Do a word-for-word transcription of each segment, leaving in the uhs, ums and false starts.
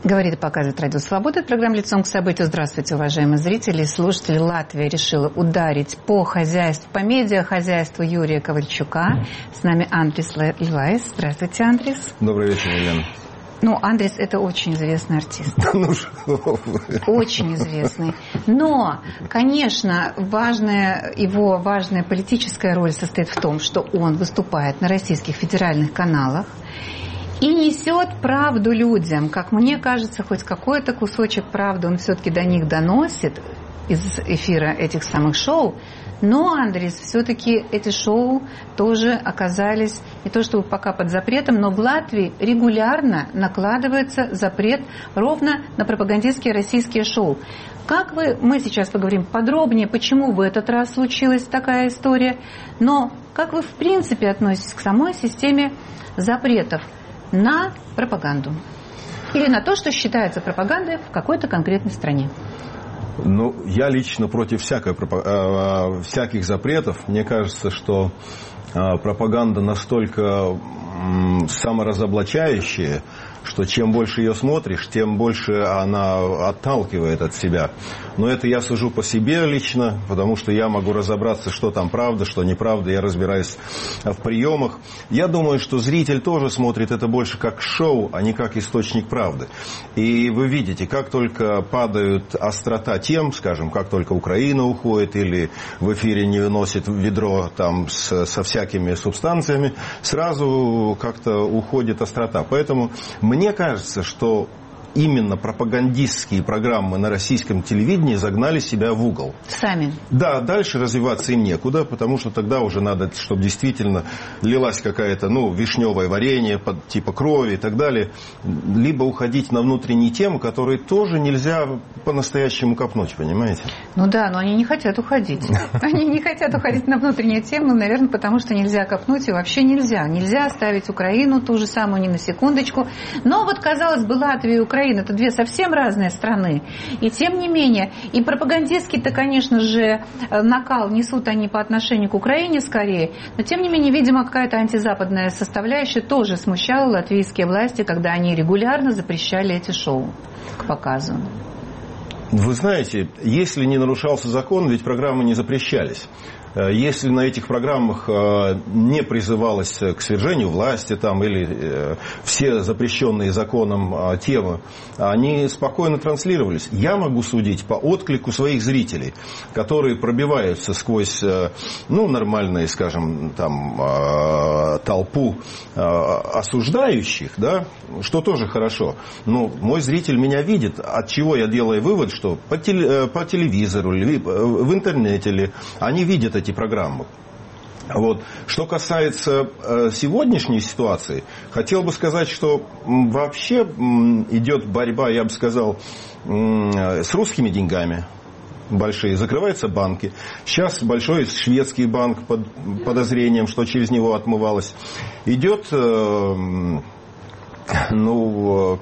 Говорит и показывает Радио Свобода. Это программа «Лицом к событию». Здравствуйте, уважаемые зрители и слушатели. Латвия решила ударить по хозяйству, по медиахозяйству Юрия Ковальчука. С нами Андрис Левайс. Здравствуйте, Андрис. Добрый вечер, Елена. Ну, Андрис – это очень известный артист. Очень известный. Но, конечно, важная, его важная политическая роль состоит в том, что он выступает на российских федеральных каналах и несет правду людям. Как мне кажется, хоть какой-то кусочек правды он все-таки до них доносит из эфира этих самых шоу. Но, Андрис, все-таки эти шоу тоже оказались не то чтобы пока под запретом, но в Латвии регулярно накладывается запрет ровно на пропагандистские российские шоу. Как вы, мы сейчас поговорим подробнее, почему в этот раз случилась такая история, но как вы в принципе относитесь к самой системе запретов на пропаганду или на то, что считается пропагандой в какой-то конкретной стране? Ну, я лично против всякой, э, всяких запретов. Мне кажется, что э, пропаганда настолько э, саморазоблачающая, что чем больше ее смотришь, тем больше она отталкивает от себя. Но это я сужу по себе лично, потому что я могу разобраться, что там правда, что неправда. Я разбираюсь в приемах. Я думаю, что зритель тоже смотрит это больше как шоу, а не как источник правды. И вы видите, как только падает острота тем, скажем, как только Украина уходит или в эфире не выносит ведро там с, со всякими субстанциями, сразу как-то уходит острота. Поэтому мне кажется, что именно пропагандистские программы на российском телевидении загнали себя в угол. Сами. Да, дальше развиваться им некуда, потому что тогда уже надо, чтобы действительно лилась какая-то, ну, вишневое варенье, под, типа крови и так далее. Либо уходить на внутренние темы, которые тоже нельзя по-настоящему копнуть, понимаете? Ну да, но они не хотят уходить. Они не хотят уходить на внутренние темы, наверное, потому что нельзя копнуть и вообще нельзя. Нельзя оставить Украину, ту же самую, ни на секундочку. Но вот, казалось бы, Латвия и Украина — это две совсем разные страны. И тем не менее, и пропагандистский-то, конечно же, накал несут они по отношению к Украине скорее, но тем не менее, видимо, какая-то антизападная составляющая тоже смущала латвийские власти, когда они регулярно запрещали эти шоу к показу. Вы знаете, если не нарушался закон, ведь программы не запрещались. Если на этих программах не призывалось к свержению власти там, или все запрещенные законом темы, они спокойно транслировались. Я могу судить по отклику своих зрителей, которые пробиваются сквозь, ну, нормальную, скажем, там, толпу осуждающих, да, что тоже хорошо. Но мой зритель меня видит, от чего я делаю вывод, что по, теле, по телевизору, или в интернете, или они видят эти программы. Вот. Что касается э, сегодняшней ситуации, хотел бы сказать, что м, вообще м, идет борьба, я бы сказал, м, с русскими деньгами. Большие. Закрываются банки. Сейчас большой шведский банк под подозрением, что через него отмывалось. Идет... Э, Ну,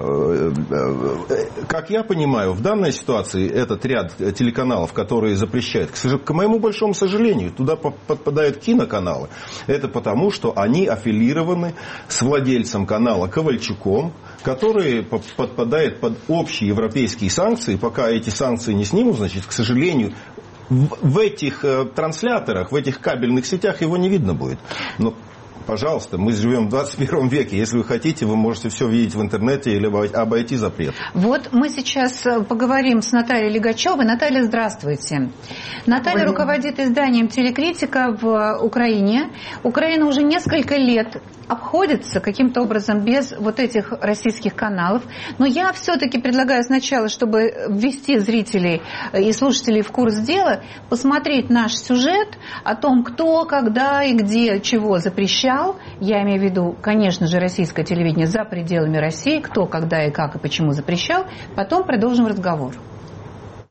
как я понимаю, в данной ситуации этот ряд телеканалов, которые запрещают, к моему большому сожалению, туда подпадают киноканалы. Это потому, что они аффилированы с владельцем канала Ковальчуком, который подпадает под общие европейские санкции. Пока эти санкции не снимут, значит, к сожалению, в этих трансляторах, в этих кабельных сетях его не видно будет. Но пожалуйста, мы живем в двадцать первом веке. Если вы хотите, вы можете все видеть в интернете или обойти запрет. Вот мы сейчас поговорим с Натальей Легачевой. Наталья, здравствуйте. Наталья Ой. руководит изданием «Телекритика» в Украине. Украина уже несколько лет обходится каким-то образом без вот этих российских каналов. Но я все-таки предлагаю сначала, чтобы ввести зрителей и слушателей в курс дела, посмотреть наш сюжет о том, кто, когда и где чего запрещал. Я имею в виду, конечно же, российское телевидение за пределами России, кто, когда и как и почему запрещал. Потом продолжим разговор.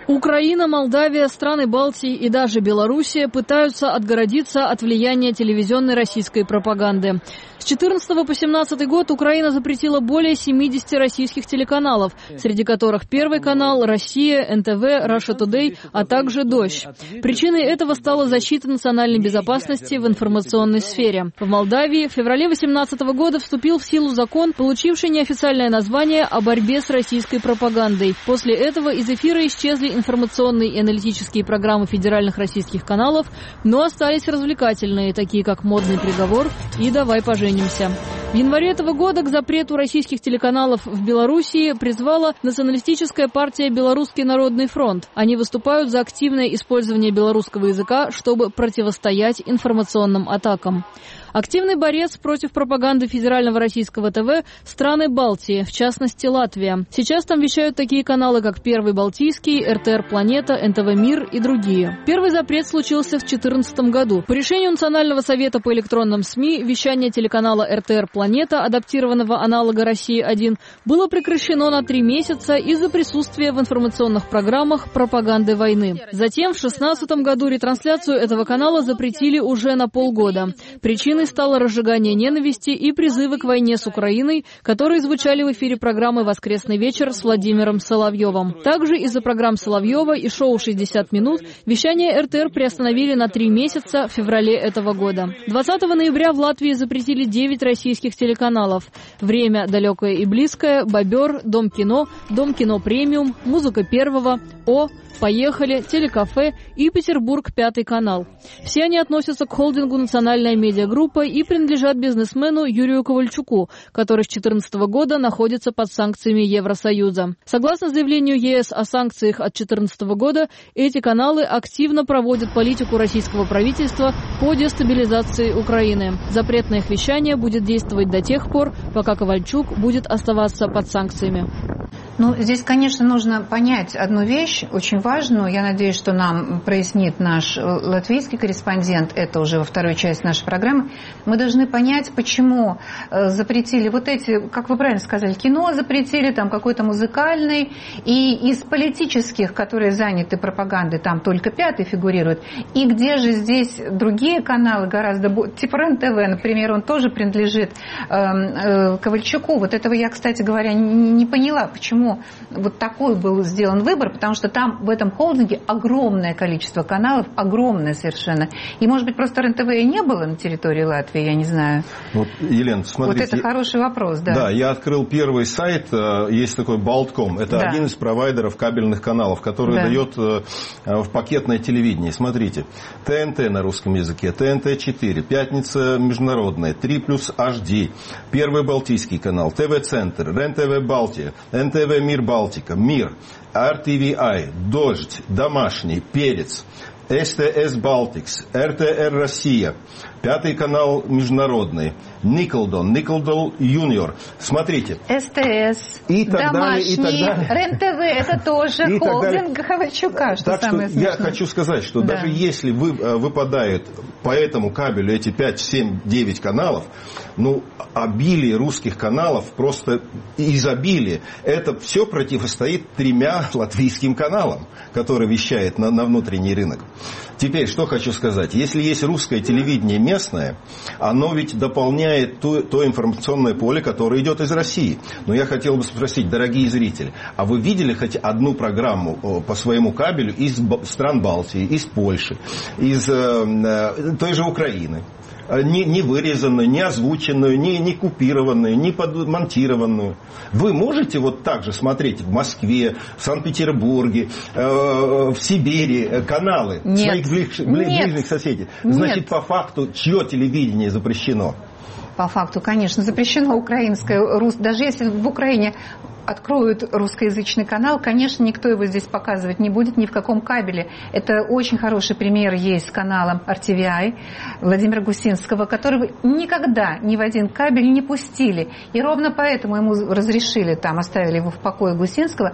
Украина, Молдавия, страны Балтии и даже Белоруссия пытаются отгородиться от влияния телевизионной российской пропаганды. С две тысячи четырнадцатого по две тысячи семнадцатый год Украина запретила более семидесяти российских телеканалов, среди которых Первый канал, Россия, эн тэ вэ, Russia Today, а также Дождь. Причиной этого стала защита национальной безопасности в информационной сфере. В Молдавии в феврале две тысячи восемнадцатого года вступил в силу закон, получивший неофициальное название «О борьбе с российской пропагандой». После этого из эфира исчезли информационные и аналитические программы федеральных российских каналов, но остались развлекательные, такие как «Модный приговор» и «Давай поженимся». В январе этого года к запрету российских телеканалов в Белоруссии призвала националистическая партия «Белорусский народный фронт». Они выступают за активное использование белорусского языка, чтобы противостоять информационным атакам. Активный борец против пропаганды федерального российского ТВ – страны Балтии, в частности Латвия. Сейчас там вещают такие каналы, как Первый Балтийский, эр тэ эр Планета, эн тэ вэ Мир и другие. Первый запрет случился в две тысячи четырнадцатом году. По решению Национального совета по электронным СМИ вещание телеканала эр тэ эр Планета, адаптированного аналога России один, было прекращено на три месяца из-за присутствия в информационных программах пропаганды войны. Затем в две тысячи шестнадцатом году ретрансляцию этого канала запретили уже на полгода. Причиной стало разжигание ненависти и призывы к войне с Украиной, которые звучали в эфире программы «Воскресный вечер» с Владимиром Соловьевым. Также из-за программ Соловьева и шоу «шестьдесят минут» вещание эр тэ эр приостановили на три месяца в феврале этого года. двадцатого ноября в Латвии запретили девять российских телеканалов. «Время далекое и близкое», «Бобер», «Дом кино», «Дом кино премиум», «Музыка первого», «О», «Поехали», «Телекафе» и «Петербург», пятый канал. Все они относятся к холдингу «Национальная медиагруппа» и принадлежат бизнесмену Юрию Ковальчуку, который с две тысячи четырнадцатого года находится под санкциями Евросоюза. Согласно заявлению е эс о санкциях от две тысячи четырнадцатого года, эти каналы активно проводят политику российского правительства по дестабилизации Украины. Запрет на их вещание будет действовать до тех пор, пока Ковальчук будет оставаться под санкциями. Ну, здесь, конечно, нужно понять одну вещь, очень важную. Я надеюсь, что нам прояснит наш латвийский корреспондент, это уже во второй части нашей программы. Мы должны понять, почему запретили вот эти, как вы правильно сказали, кино запретили, там какой-то музыкальный, и из политических, которые заняты пропагандой, там только пятый фигурирует. И где же здесь другие каналы гораздо больше, типа РЕН-ТВ, например, он тоже принадлежит э, э, Ковальчуку. Вот этого я, кстати говоря, не, не поняла, почему вот такой был сделан выбор, потому что там в этом холдинге огромное количество каналов, огромное совершенно. И, может быть, просто РЕН-ТВ и не было на территории Латвии, я не знаю. Вот, Елена, смотрите. Вот это хороший вопрос, да. Да, я открыл первый сайт, есть такой Балт точка ком, это да. один из провайдеров кабельных каналов, который да. дает в пакетное телевидение. Смотрите, ТНТ на русском языке, тэ эн тэ четыре, Пятница международная, три плюс эйч ди, Первый Балтийский канал, ТВ-центр, РЕН-ТВ Балтия, эн тэ вэ Мир Балтика, Мир, ар ти ви ай, Дождь, Домашний, Перец, эс тэ эс Балтикс, эр тэ эр Россия, Пятый канал международный, Николдон, Николдон Юниор. Смотрите. эс тэ эс, и так Домашний, далее, и так далее. РЕН-ТВ, это тоже холдинг Ковальчука, что так самое что смешное. Я хочу сказать, что да. даже если вы, выпадают по этому кабелю эти пять, семь, девять каналов, ну, обилие русских каналов, просто изобилие, это все противостоит тремя латвийским каналам, которые вещают на, на внутренний рынок. Теперь, что хочу сказать. Если есть русское телевидение местное, оно ведь дополняет то, то информационное поле, которое идет из России. Но я хотел бы спросить, дорогие зрители, а вы видели хоть одну программу по своему кабелю из стран Балтии, из Польши, из э, той же Украины? Не, не вырезанную, не озвученную, не, не купированную, не подмонтированную. Вы можете вот так же смотреть в Москве, в Санкт-Петербурге, э, в Сибири каналы Нет. своих ближ, Нет. ближних соседей? Значит, Нет. по факту, чье телевидение запрещено? По факту, конечно, запрещено украинское, рус... даже если в Украине откроют русскоязычный канал, конечно, никто его здесь показывать не будет ни в каком кабеле. Это очень хороший пример есть с каналом ар ти ви ай Владимира Гусинского, которого никогда ни в один кабель не пустили. И ровно поэтому ему разрешили, там оставили его в покое Гусинского,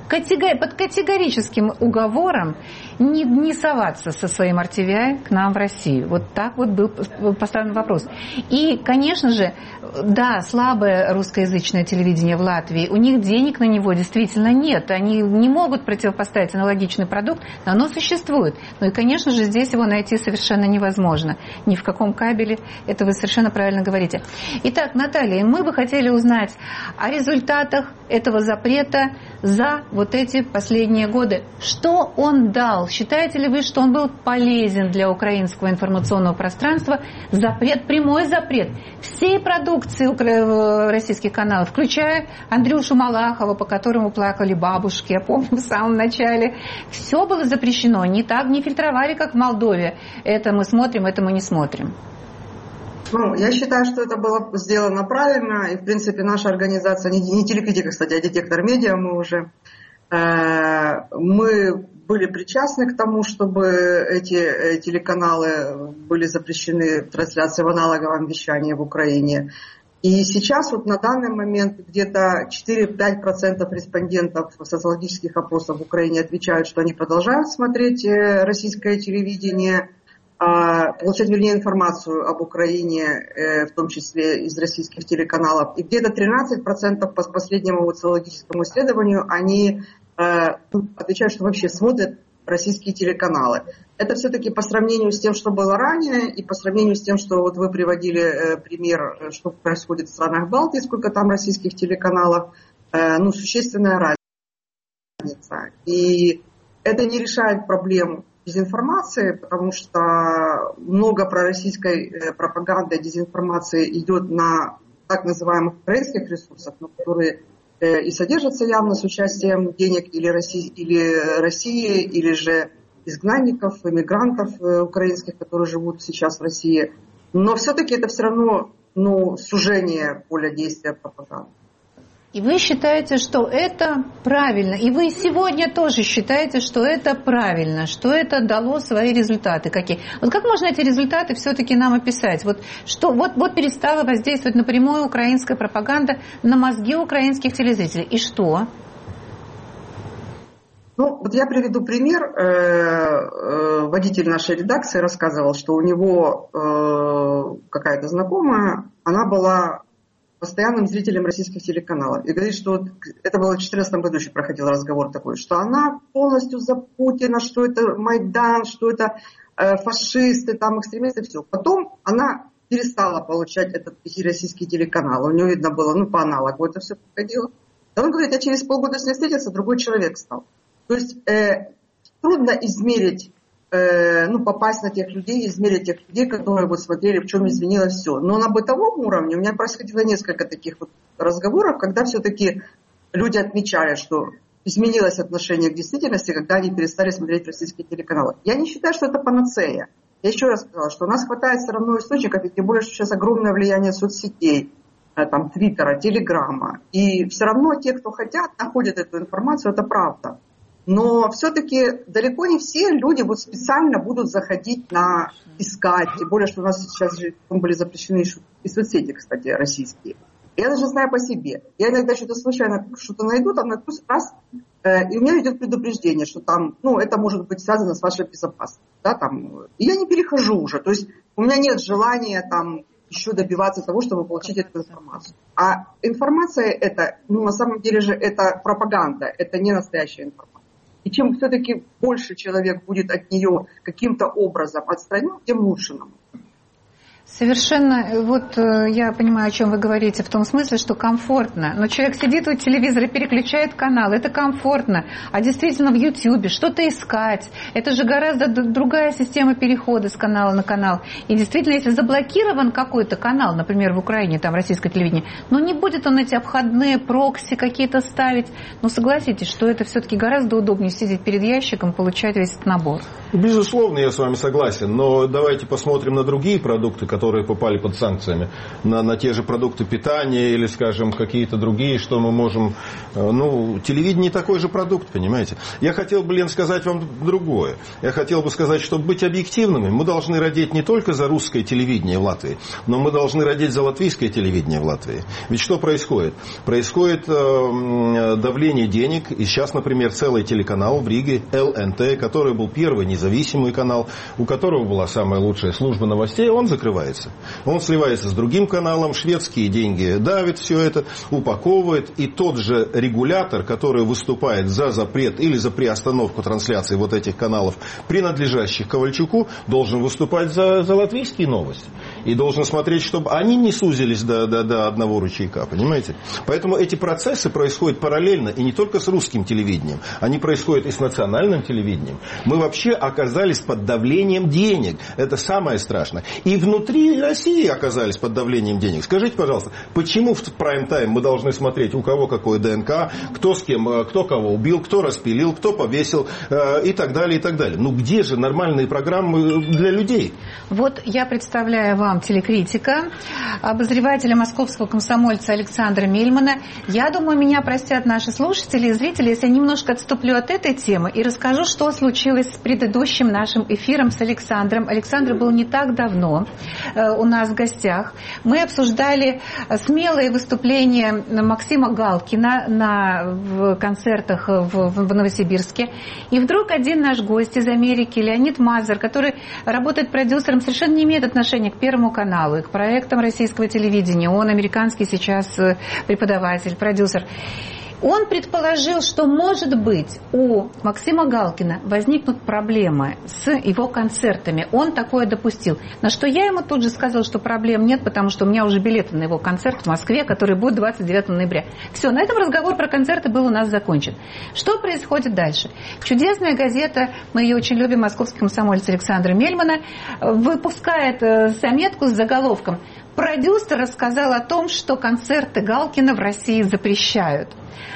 под категорическим уговором не, не соваться со своим ар ти ви ай к нам в Россию. Вот так вот был поставлен вопрос. И, конечно же, да, слабое русскоязычное телевидение в Латвии. У них денег на него действительно нет. Они не могут противопоставить аналогичный продукт, но оно существует. Ну и, конечно же, здесь его найти совершенно невозможно. Ни в каком кабеле, это вы совершенно правильно говорите. Итак, Наталья, мы бы хотели узнать о результатах этого запрета за вот эти последние годы. Что он дал? Считаете ли вы, что он был полезен для украинского информационного пространства? Запрет, прямой запрет всей продукции российских каналов, включая Андрюшу Малахова, по которому плакали бабушки, я помню, в самом начале. Все было запрещено. Не так, не фильтровали, как в Молдове. Это мы смотрим, это мы не смотрим. Ну, я считаю, что это было сделано правильно. И, в принципе, наша организация, не, не телекритика, кстати, а детектор медиа, мы уже, э, мы были причастны к тому, чтобы эти э, телеканалы были запрещены в трансляции в аналоговом вещании в Украине. И сейчас вот на данный момент где-то четыре-пять процентов респондентов социологических опросов в Украине отвечают, что они продолжают смотреть российское телевидение, получать, вернее, информацию об Украине, в том числе из российских телеканалов. И где-то тринадцать процентов по последнему социологическому исследованию они отвечают, что вообще смотрят российские телеканалы. Это все-таки по сравнению с тем, что было ранее, и по сравнению с тем, что вот вы приводили пример, что происходит в странах Балтии, сколько там российских телеканалов, ну, существенная разница. И это не решает проблему дезинформации, потому что много пророссийской пропаганды, дезинформации идет на так называемых украинских ресурсах, но которые и содержатся явно с участием денег или России, или, России, или же изгнанников, иммигрантов украинских, которые живут сейчас в России. Но все-таки это все равно, ну, сужение поля действия пропаганды. И вы считаете, что это правильно. И вы сегодня тоже считаете, что это правильно, что это дало свои результаты. Какие? Вот как можно эти результаты все-таки нам описать? Вот, что, вот, вот перестала воздействовать напрямую украинская пропаганда на мозги украинских телезрителей. И что? Ну, вот я приведу пример. Водитель нашей редакции рассказывал, что у него какая-то знакомая, она была постоянным зрителем российских телеканалов. И говорит, что вот, это было в две тысячи четырнадцатом году еще проходил разговор такой, что она полностью за Путина, что это Майдан, что это э, фашисты, там экстремисты, все. Потом она перестала получать этот российский телеканал. У нее видно было, ну, по аналогу это все проходило. И он говорит, я через полгода с ней встретился, другой человек стал. То есть э, трудно измерить, э, ну, попасть на тех людей, измерить тех людей, которые вот смотрели, в чем изменилось все. Но на бытовом уровне у меня происходило несколько таких вот разговоров, когда все-таки люди отмечали, что изменилось отношение к действительности, когда они перестали смотреть российские телеканалы. Я не считаю, что это панацея. Я еще раз сказала, что у нас хватает все равно источников, и тем более, что сейчас огромное влияние соцсетей, там, Твиттера, Телеграма. И все равно те, кто хотят, находят эту информацию, это правда. Но все-таки далеко не все люди вот специально будут заходить на искать. Тем более, что у нас сейчас же были запрещены и соцсети, кстати, российские. Я даже знаю по себе. Я иногда что-то случайно что-то найду, там найду раз, э, и у меня идет предупреждение, что там, ну, это может быть связано с вашей безопасностью. Да, там, и я не перехожу уже. То есть у меня нет желания там еще добиваться того, чтобы получить эту информацию. А информация это, ну, на самом деле же это пропаганда, это не настоящая информация. И чем все-таки больше человек будет от нее каким-то образом отстранен, тем лучше нам. Совершенно, вот я понимаю, о чем вы говорите, в том смысле, что комфортно. Но человек сидит у телевизора, переключает канал, это комфортно. А действительно в Ютьюбе что-то искать, это же гораздо другая система перехода с канала на канал. И действительно, если заблокирован какой-то канал, например, в Украине, там российское телевидение, ну не будет он эти обходные прокси какие-то ставить. Но согласитесь, что это все-таки гораздо удобнее сидеть перед ящиком, получать весь этот набор. Безусловно, я с вами согласен. Но давайте посмотрим на другие продукты, которые которые попали под санкциями, на, на те же продукты питания или, скажем, какие-то другие, что мы можем... Ну, телевидение такой же продукт, понимаете? Я хотел бы, Лен, сказать вам другое. Я хотел бы сказать, чтобы быть объективными, мы должны родить не только за русское телевидение в Латвии, но мы должны родить за латвийское телевидение в Латвии. Ведь что происходит? Происходит э, давление денег, и сейчас, например, целый телеканал в Риге, эл эн тэ, который был первый независимый канал, у которого была самая лучшая служба новостей, он закрывается. сливается. Он сливается с другим каналом, шведские деньги давит все это, упаковывает, и тот же регулятор, который выступает за запрет или за приостановку трансляции вот этих каналов, принадлежащих Ковальчуку, должен выступать за, за латвийские новости. И должен смотреть, чтобы они не сузились до, до, до одного ручейка, понимаете? Поэтому эти процессы происходят параллельно, и не только с русским телевидением, они происходят и с национальным телевидением. Мы вообще оказались под давлением денег. Это самое страшное. И внутри России оказались под давлением денег. Скажите, пожалуйста, почему в прайм-тайм мы должны смотреть, у кого какой ДНК, кто с кем, кто кого убил, кто распилил, кто повесил э, и так далее, и так далее. Ну где же нормальные программы для людей? Вот я представляю вам телекритика, обозревателя московского комсомольца Александра Мельмана. Я думаю, меня простят наши слушатели и зрители, если я немножко отступлю от этой темы и расскажу, что случилось с предыдущим нашим эфиром с Александром. Александр был не так давно э, у нас в гостях. Мы обсуждали смелые выступления Максима Галкина на в концертах в, в Новосибирске. И вдруг один наш гость из Америки, Леонид Мазер, который работает продюсером, совершенно не имеет отношения к Первому каналу и к проектам российского телевидения. Он американский сейчас преподаватель, продюсер. Он предположил, что, может быть, у Максима Галкина возникнут проблемы с его концертами. Он такое допустил. На что я ему тут же сказала, что проблем нет, потому что у меня уже билеты на его концерт в Москве, который будет двадцать девятого ноября. Все, на этом разговор про концерты был у нас закончен. Что происходит дальше? Чудесная газета, мы ее очень любим, московский комсомолец Александра Мельмана, выпускает заметку с заголовком: «Продюсер рассказал о том, что концерты Галкина в России запрещают».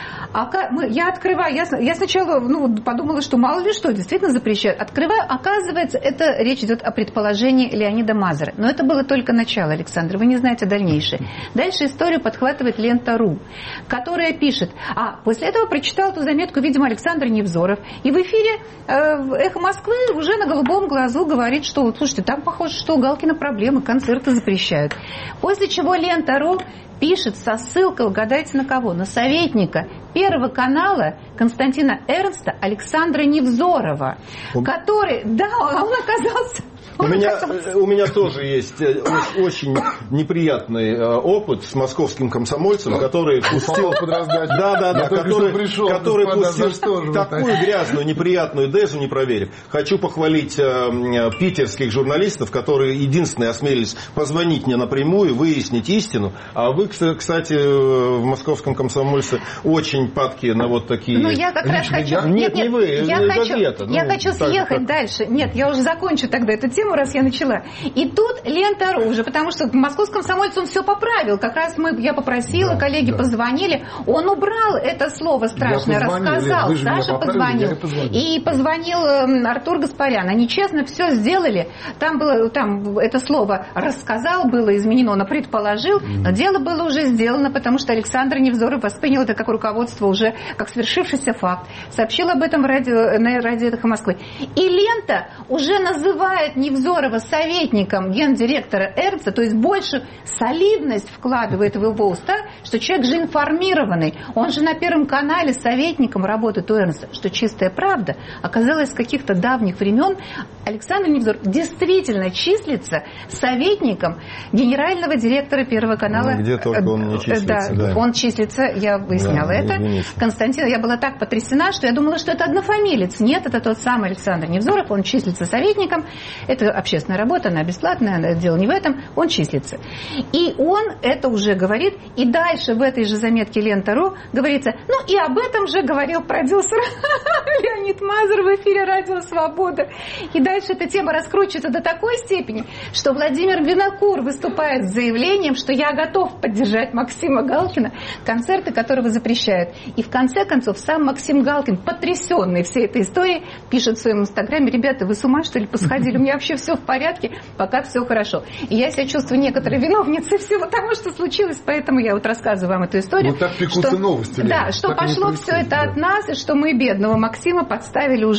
А я открываю, я, я сначала ну, подумала, что мало ли что, действительно запрещают. Открываю, оказывается, это речь идет о предположении Леонида Мазера. Но это было только начало, Александр, вы не знаете дальнейшее. Дальше историю подхватывает Лента.ру, которая пишет, а после этого прочитал эту заметку, видимо, Александр Невзоров, и в эфире э, «Эхо Москвы» уже на голубом глазу говорит, что, слушайте, там похоже, что у Галкина проблемы, концерты запрещают. После чего Лента.ру пишет со ссылкой, угадайте на кого, на советника Первого канала Константина Эрнста Александра Невзорова, он... который, да, он оказался... У меня, у меня тоже есть очень неприятный опыт с московским комсомольцем, который пустил под раздачу. Да, да, да, который, пришел, который пустил такую грязную, неприятную дезу, не проверив. Хочу похвалить э, питерских журналистов, которые единственные осмелились позвонить мне напрямую, выяснить истину. А вы, кстати, в московском комсомольце очень падки на вот такие. Ну, я как раз хочу. Нет, нет, не вы, я хочу, газета. Я ну, хочу съехать так, дальше. Нет, я уже закончу тогда эту тему, раз я начала. И тут Лента.ру уже, потому что в московском комсомольце он все поправил. Как раз мы, я попросила, да, коллеги да. позвонили. Он убрал это слово страшное, рассказал. Лен, Саша позвонил. И позвонил Артур Гаспарян. Они честно все сделали. Там было, там это слово рассказал, было изменено, он предположил, mm. но дело было уже сделано, потому что Александр Невзоров воспринял это как руководство уже, как свершившийся факт. Сообщил об этом в радио, на радио «Эхо Москвы». И Лента уже называет Невзорова советником гендиректора Эрнста, то есть больше солидность вкладывает в его уста, что человек же информированный. Он же на Первом канале советником работает у Эрнста, что чистая правда. Оказалось, с каких-то давних времен Александр Невзоров действительно числится советником генерального директора Первого канала. Ну, где только он не числится. Да, да. Он числится, я выясняла да, это. Извините. Константин, я была так потрясена, что я думала, что это однофамилец. Нет, это тот самый Александр Невзоров, он числится советником. Это общественная работа, она бесплатная, дело не в этом, он числится. И он это уже говорит, и дальше в этой же заметке Лента.ру говорится, ну и об этом же говорил продюсер Леонид Мазер в эфире «Радио Свобода». И дальше эта тема раскручивается до такой степени, что Владимир Винокур выступает с заявлением, что я готов поддержать Максима Галкина, концерты которого запрещают. И в конце концов сам Максим Галкин, потрясенный всей этой историей, пишет в своем инстаграме, ребята, вы с ума что ли посходили? У меня вообще все в порядке, пока все хорошо. И я себя чувствую некоторой виновницей всего того, что случилось, поэтому я вот рассказываю вам эту историю. Вот так пекутся что, новости. Да, что пошло все это да. от нас, и что мы бедного Максима подставили уже под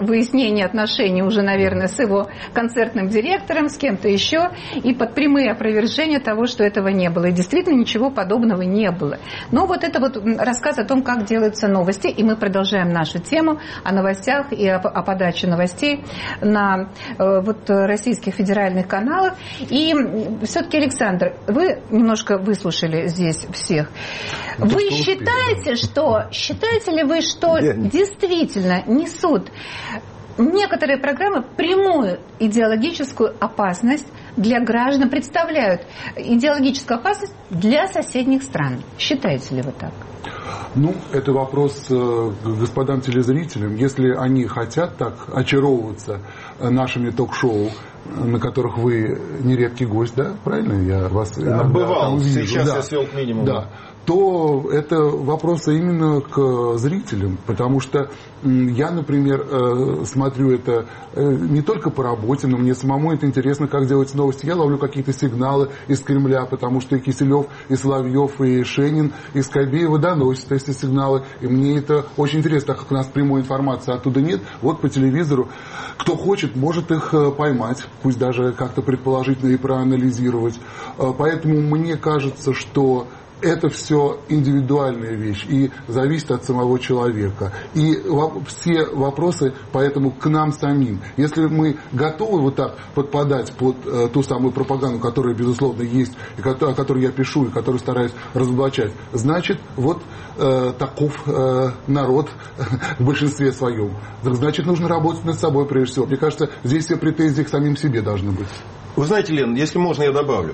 выяснение отношений уже, наверное, с его концертным директором, с кем-то еще, и под прямые опровержения того, что этого не было. И действительно ничего подобного не было. Но вот это вот рассказ о том, как делаются новости, и мы продолжаем нашу тему о новостях и о, о подаче новостей на э, вот, российских федеральных каналах. И все-таки, Александр, вы немножко выслушали здесь всех. Ну, вы что считаете, успели, что, считаете ли вы, что Я... действительно несут некоторые программы прямую идеологическую опасность для граждан, представляют идеологическую опасность для соседних стран? Считаете ли вы так? Ну, это вопрос к господам телезрителям. Если они хотят так очаровываться нашими ток-шоу, на которых вы нередкий гость, да? Правильно? Я вас иногда бывал, вижу. Сейчас да. я свел к минимуму. Да. То это вопрос именно к зрителям, потому что я, например, смотрю это не только по работе, но мне самому это интересно, как делать новости. Я ловлю какие-то сигналы из Кремля, потому что и Киселев, и Соловьев, и Шенин, и Скобеева доносят эти сигналы, и мне это очень интересно, так как у нас прямой информации оттуда нет. Вот по телевизору, кто хочет, может их поймать, пусть даже как-то предположительно и проанализировать. Поэтому мне кажется, что это все индивидуальная вещь и зависит от самого человека. И все вопросы поэтому к нам самим. Если мы готовы вот так подпадать под э, ту самую пропаганду, которая, безусловно, есть, и о которой я пишу, и которую стараюсь разоблачать, значит, вот э, таков э, народ в большинстве своем. Значит, нужно работать над собой прежде всего. Мне кажется, здесь все претензии к самим себе должны быть. Вы знаете, Лен, если можно, я добавлю.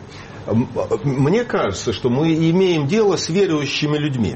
Мне кажется, что мы имеем дело с верующими людьми.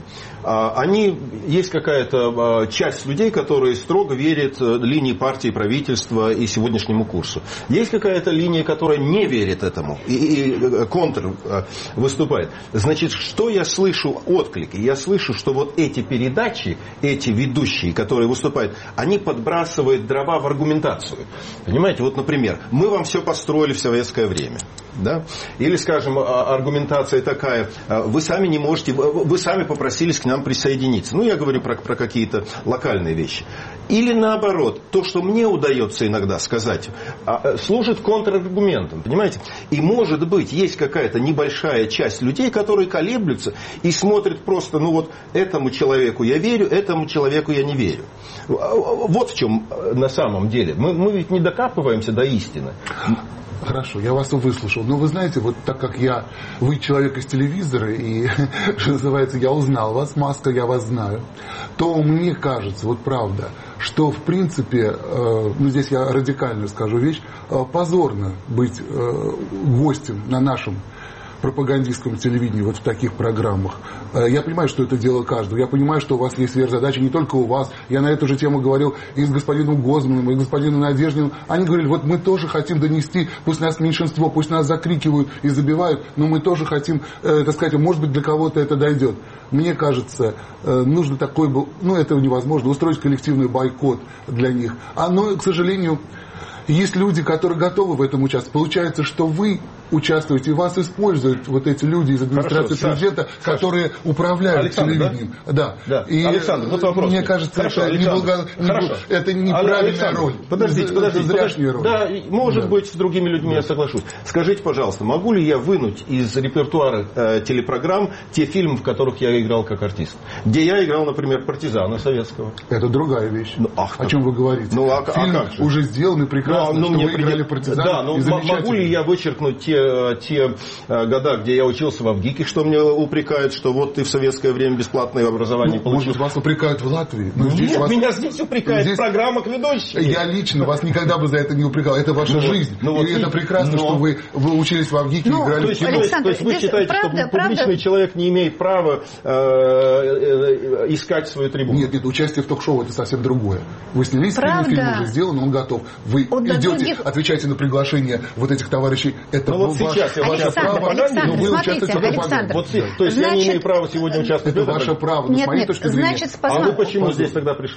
Они, есть какая-то часть людей, которые строго верят линии партии, правительства и сегодняшнему курсу. Есть какая-то линия, которая не верит этому и, и контр выступает. Значит, что я слышу отклики? Я слышу, что вот эти передачи, эти ведущие, которые выступают, они подбрасывают дрова в аргументацию. Понимаете, вот, например, мы вам все построили в советское время. Да? Или, скажем, аргументация такая, вы сами не можете, вы сами попросились к нам присоединиться. Ну, я говорю про, про какие-то локальные вещи. Или наоборот, то, что мне удается иногда сказать, служит контраргументом, понимаете? И, может быть, есть какая-то небольшая часть людей, которые колеблются и смотрят просто, ну вот, этому человеку я верю, этому человеку я не верю. Вот в чем на самом деле. Мы, мы ведь не докапываемся до истины. Хорошо, я вас выслушал. Но вы знаете, вот так как я, вы человек из телевизора, и, что называется, я узнал вас, Маска, я вас знаю, то мне кажется, вот правда, что в принципе, э, ну здесь я радикально скажу вещь, э, позорно быть э, гостем на нашем пропагандистском телевидении, вот в таких программах. Я понимаю, что это дело каждого. Я понимаю, что у вас есть сверхзадачи, не только у вас. Я на эту же тему говорил и с господином Гозманом, и с господином Надеждиным. Они говорили, вот мы тоже хотим донести, пусть нас меньшинство, пусть нас закрикивают и забивают, но мы тоже хотим, э, так сказать, может быть, для кого-то это дойдет. Мне кажется, э, нужно такой был, ну, этого невозможно, устроить коллективный бойкот для них. А, но, к сожалению, есть люди, которые готовы в этом участвовать. Получается, что вы участвуете, и вас используют вот эти люди из администрации Хорошо, президента, Саша, которые Саша. управляют Александр, телевидением. Да? Да. Да. И Александр, вот вопрос. Мне кажется, Хорошо, это, неблаго... это неправильная Александр, роль. Подождите, подождите. Зряшняя роль. Да, может да. быть, с другими людьми да. я соглашусь. Скажите, пожалуйста, могу ли я вынуть из репертуара э, телепрограмм те фильмы, в которых я играл как артист? Где я играл, например, партизана советского. Это другая вещь. Ну, ах, О чем вы говорите? Ну, а, Фильм а как же? уже сделан и прекрасно, ну, что мне вы играли при... партизана. Да, но могу ли я вычеркнуть те, те года, где я учился в ВГИКе, что мне упрекают, что вот ты в советское время бесплатное образование ну, получил? Может, вас упрекают в Латвии? Но здесь Нет, вас... меня здесь упрекают здесь... в программах ведущих. Я лично вас никогда бы за это не упрекал. Это ваша ну, жизнь. Ну, и вот, это прекрасно, но... что вы, вы учились в ВГИКе ну, и играли то есть, в кино. Александр, то есть вы считаете, правда, что правда... публичный человек не имеет права э, э, искать свою трибуну? Нет, нет, участие в ток-шоу это совсем другое. Вы снялись, фильм, фильм уже сделан, он готов. Вы Он идете, других... отвечаете на приглашение вот этих товарищей. Это ну, вот сейчас ваше, ваше право, Александр, но вы смотрите, участвуете в Александр, вот, то есть значит, я не имею права сегодня участвовать это в этом? ваше право, но нет, с моей нет, точки зрения. Значит, посмотр... А вы почему здесь тогда пришли?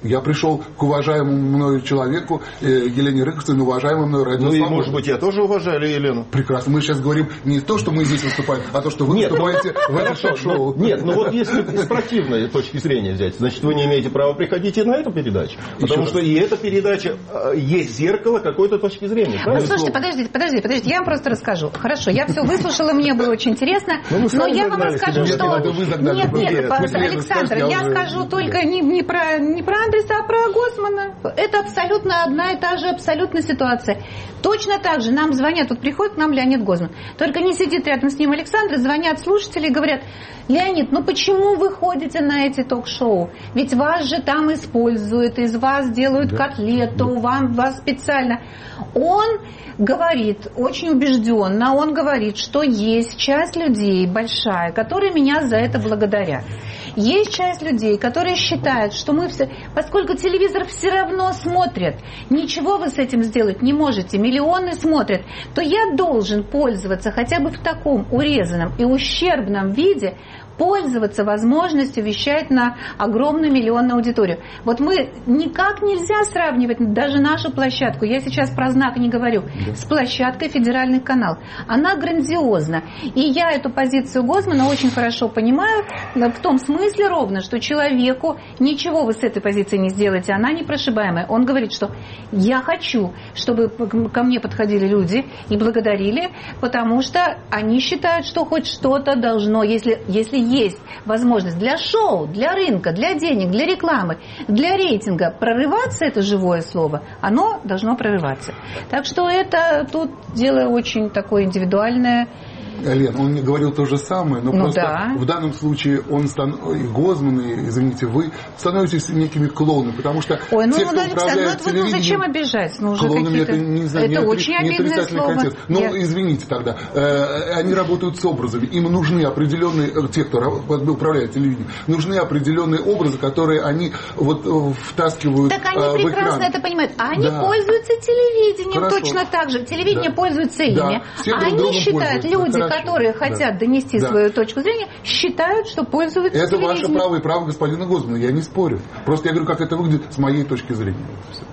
Я пришел к уважаемому мною человеку, Елене Рыковцевой, уважаемому мною радио Ну и, «Свобода». может быть, я тоже уважаю Елену. Прекрасно. Мы сейчас говорим не то, что мы здесь выступаем, а то, что вы нет, выступаете в этом шоу. Нет, ну вот если с противной точки зрения взять, значит, вы не имеете права приходить и на эту передачу. Потому что и эта передача есть зеркало какой-то точки зрения. Ну, слушайте, подождите, подождите, подождите, я вам просто расскажу. Хорошо, я все выслушала, мне было очень интересно, ну, но я вам расскажу, что... Нет, нет, Александр, я скажу только не, не, про, не про Андреса, а про Госмана. Это абсолютно одна и та же абсолютно ситуация. Точно так же нам звонят, вот приходит к нам Леонид Гозман, только не сидит рядом с ним Александр, звонят слушатели и говорят: Леонид, ну почему вы ходите на эти ток-шоу? Ведь вас же там используют, из вас делают да. котлету, да. вам вас специально. Он говорит очень убежденно, он говорит, что есть часть людей большая, которые меня за это благодарят. Есть часть людей, которые считают, что мы все... Поскольку телевизор все равно смотрят, ничего вы с этим сделать не можете, миллионы смотрят, то я должен пользоваться хотя бы в таком урезанном и ущербном виде, пользоваться возможностью вещать на огромную миллионную аудиторию. Вот мы никак нельзя сравнивать даже нашу площадку, я сейчас про знак не говорю, да. с площадкой федеральных каналов. Она грандиозна. И я эту позицию Гозмана очень хорошо понимаю, в том смысле ровно, что человеку ничего вы с этой позиции не сделаете, она непрошибаемая. Он говорит, что я хочу, чтобы ко мне подходили люди и благодарили, потому что они считают, что хоть что-то должно, если, если есть возможность для шоу, для рынка, для денег, для рекламы, для рейтинга прорываться, это живое слово, оно должно прорываться. Так что это тут дело очень такое индивидуальное. Лен, он мне говорил то же самое, но ну, просто да. в данном случае он стан... и Гозман, и, извините, вы становитесь некими клоунами, потому что Ой, ну, те, ну, кто Александр, управляет ну, телевидением... Ну, зачем обижать? Ну, уже клоунами это не знаю, это не очень отри... обидное слово. Контекст. Ну, Я... извините тогда. Э, они работают с образами. Им нужны определенные, те, кто управляет телевидением, нужны определенные образы, которые они вот втаскивают так они э, в прекрасно экран. это понимают. А они да. пользуются телевидением Хорошо. точно так же. Телевидение да. пользуется ими. Да. А они считают, люди, Хорошо. которые хотят да. донести да. свою точку зрения, считают, что пользуются это телевидением. Это ваше право и право господина Гозмана, я не спорю. Просто я говорю, как это выглядит с моей точки зрения.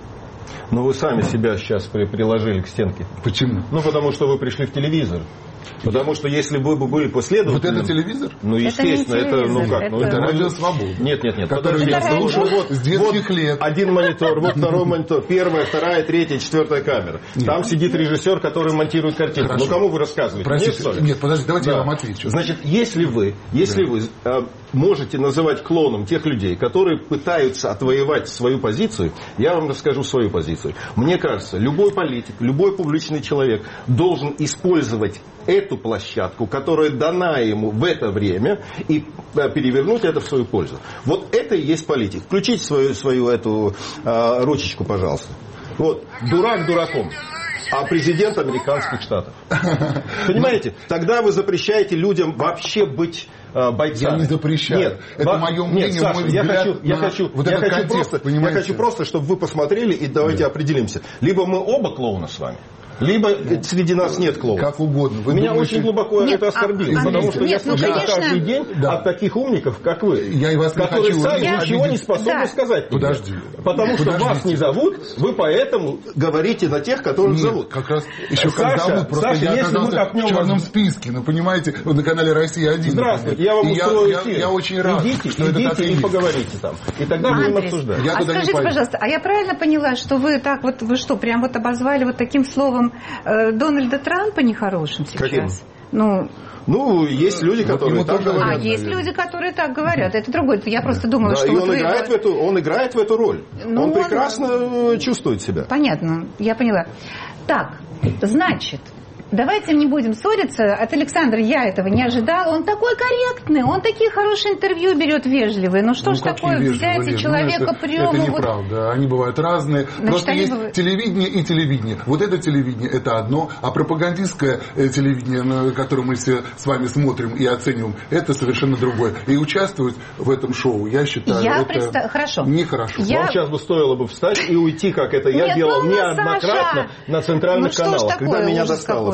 Но вы сами себя сейчас приложили к стенке. Почему? Ну, потому что вы пришли в телевизор. Потому что если бы вы были последовательным... Вот это телевизор? Ну, естественно, это, это ну как? Это, ну, это радио «Свобода». Нет, нет, нет. Который я слушал вот, с детских вот лет. Один монитор, вот второй монитор, первая, вторая, третья, четвертая камера. Нет. Там сидит режиссер, который монтирует картинку. Хорошо. Ну, кому вы рассказываете? Простите, Нет, что ли? Нет, подождите, давайте да. я вам отвечу. Значит, если вы, если да. вы э, можете называть клоуном тех людей, которые пытаются отвоевать свою позицию, я вам расскажу свою позицию. Мне кажется, любой политик, любой публичный человек должен использовать эту площадку, которая дана ему в это время, и перевернуть это в свою пользу. Вот это и есть политик. Включите свою, свою эту э, ручечку, пожалуйста. Вот, дурак дураком, а президент американских штатов. Понимаете? Тогда вы запрещаете людям вообще быть э, бойцами. Я не запрещаю. Нет, это во... мое мнение, Нет, Саша, мой я взгляд хочу, я на хочу, вот я этот хочу контекст, просто, понимаете? я хочу просто, чтобы вы посмотрели и давайте да. определимся. Либо мы оба клоуны с вами, либо среди нас нет клоунов. Как угодно. Вы Меня думаете... очень глубоко нет, это оскорбило. а, потому нет, что нет, я ну, слышу конечно... каждый день да. от таких умников, как вы, я и вас не которые хочу сами я... ничего не способны да. сказать. Подожди. Потому Подождите. что вас не зовут, вы поэтому говорите на тех, которых нет, зовут. Как раз еще Саша, как зовут, просто Саша, я если мы оказался копнем в черном вас... списке, ну понимаете, на канале Россия один. Здравствуйте, я вам и устрою я, эфир. Я, я очень рад, идите, что идите это так и и есть. поговорите там. И тогда Андрей, будем обсуждать. Я а скажите, пожалуйста, а я правильно поняла, что вы так вот, вы что, прям вот обозвали вот таким словом э, Дональда Трампа нехорошим сейчас? Каким? Ну, ну, есть люди, которые вот так говорят. А, наверное. есть люди, которые так говорят. Это другое. Я просто думала, да, что и вот он, вы... играет в эту, он играет в эту роль. Ну, он он... прекрасно чувствует себя. Понятно, я поняла. Так, значит... Давайте не будем ссориться. От Александра я этого не ожидала. Он такой корректный, он такие хорошие интервью берет, вежливые. Ну что ну, ж такое, взять и человека ну, прямо... Это вот... неправда, они бывают разные. Значит, просто есть бывают... телевидение и телевидение. Вот это телевидение, это одно, а пропагандистское телевидение, на которое мы все с вами смотрим и оцениваем, это совершенно другое. И участвовать в этом шоу, я считаю, я это представ... Хорошо. нехорошо. Я... Вам сейчас бы стоило бы встать и уйти, как это я Нет, делал ну, неоднократно Саша. на центральных ну, каналах, когда меня достало.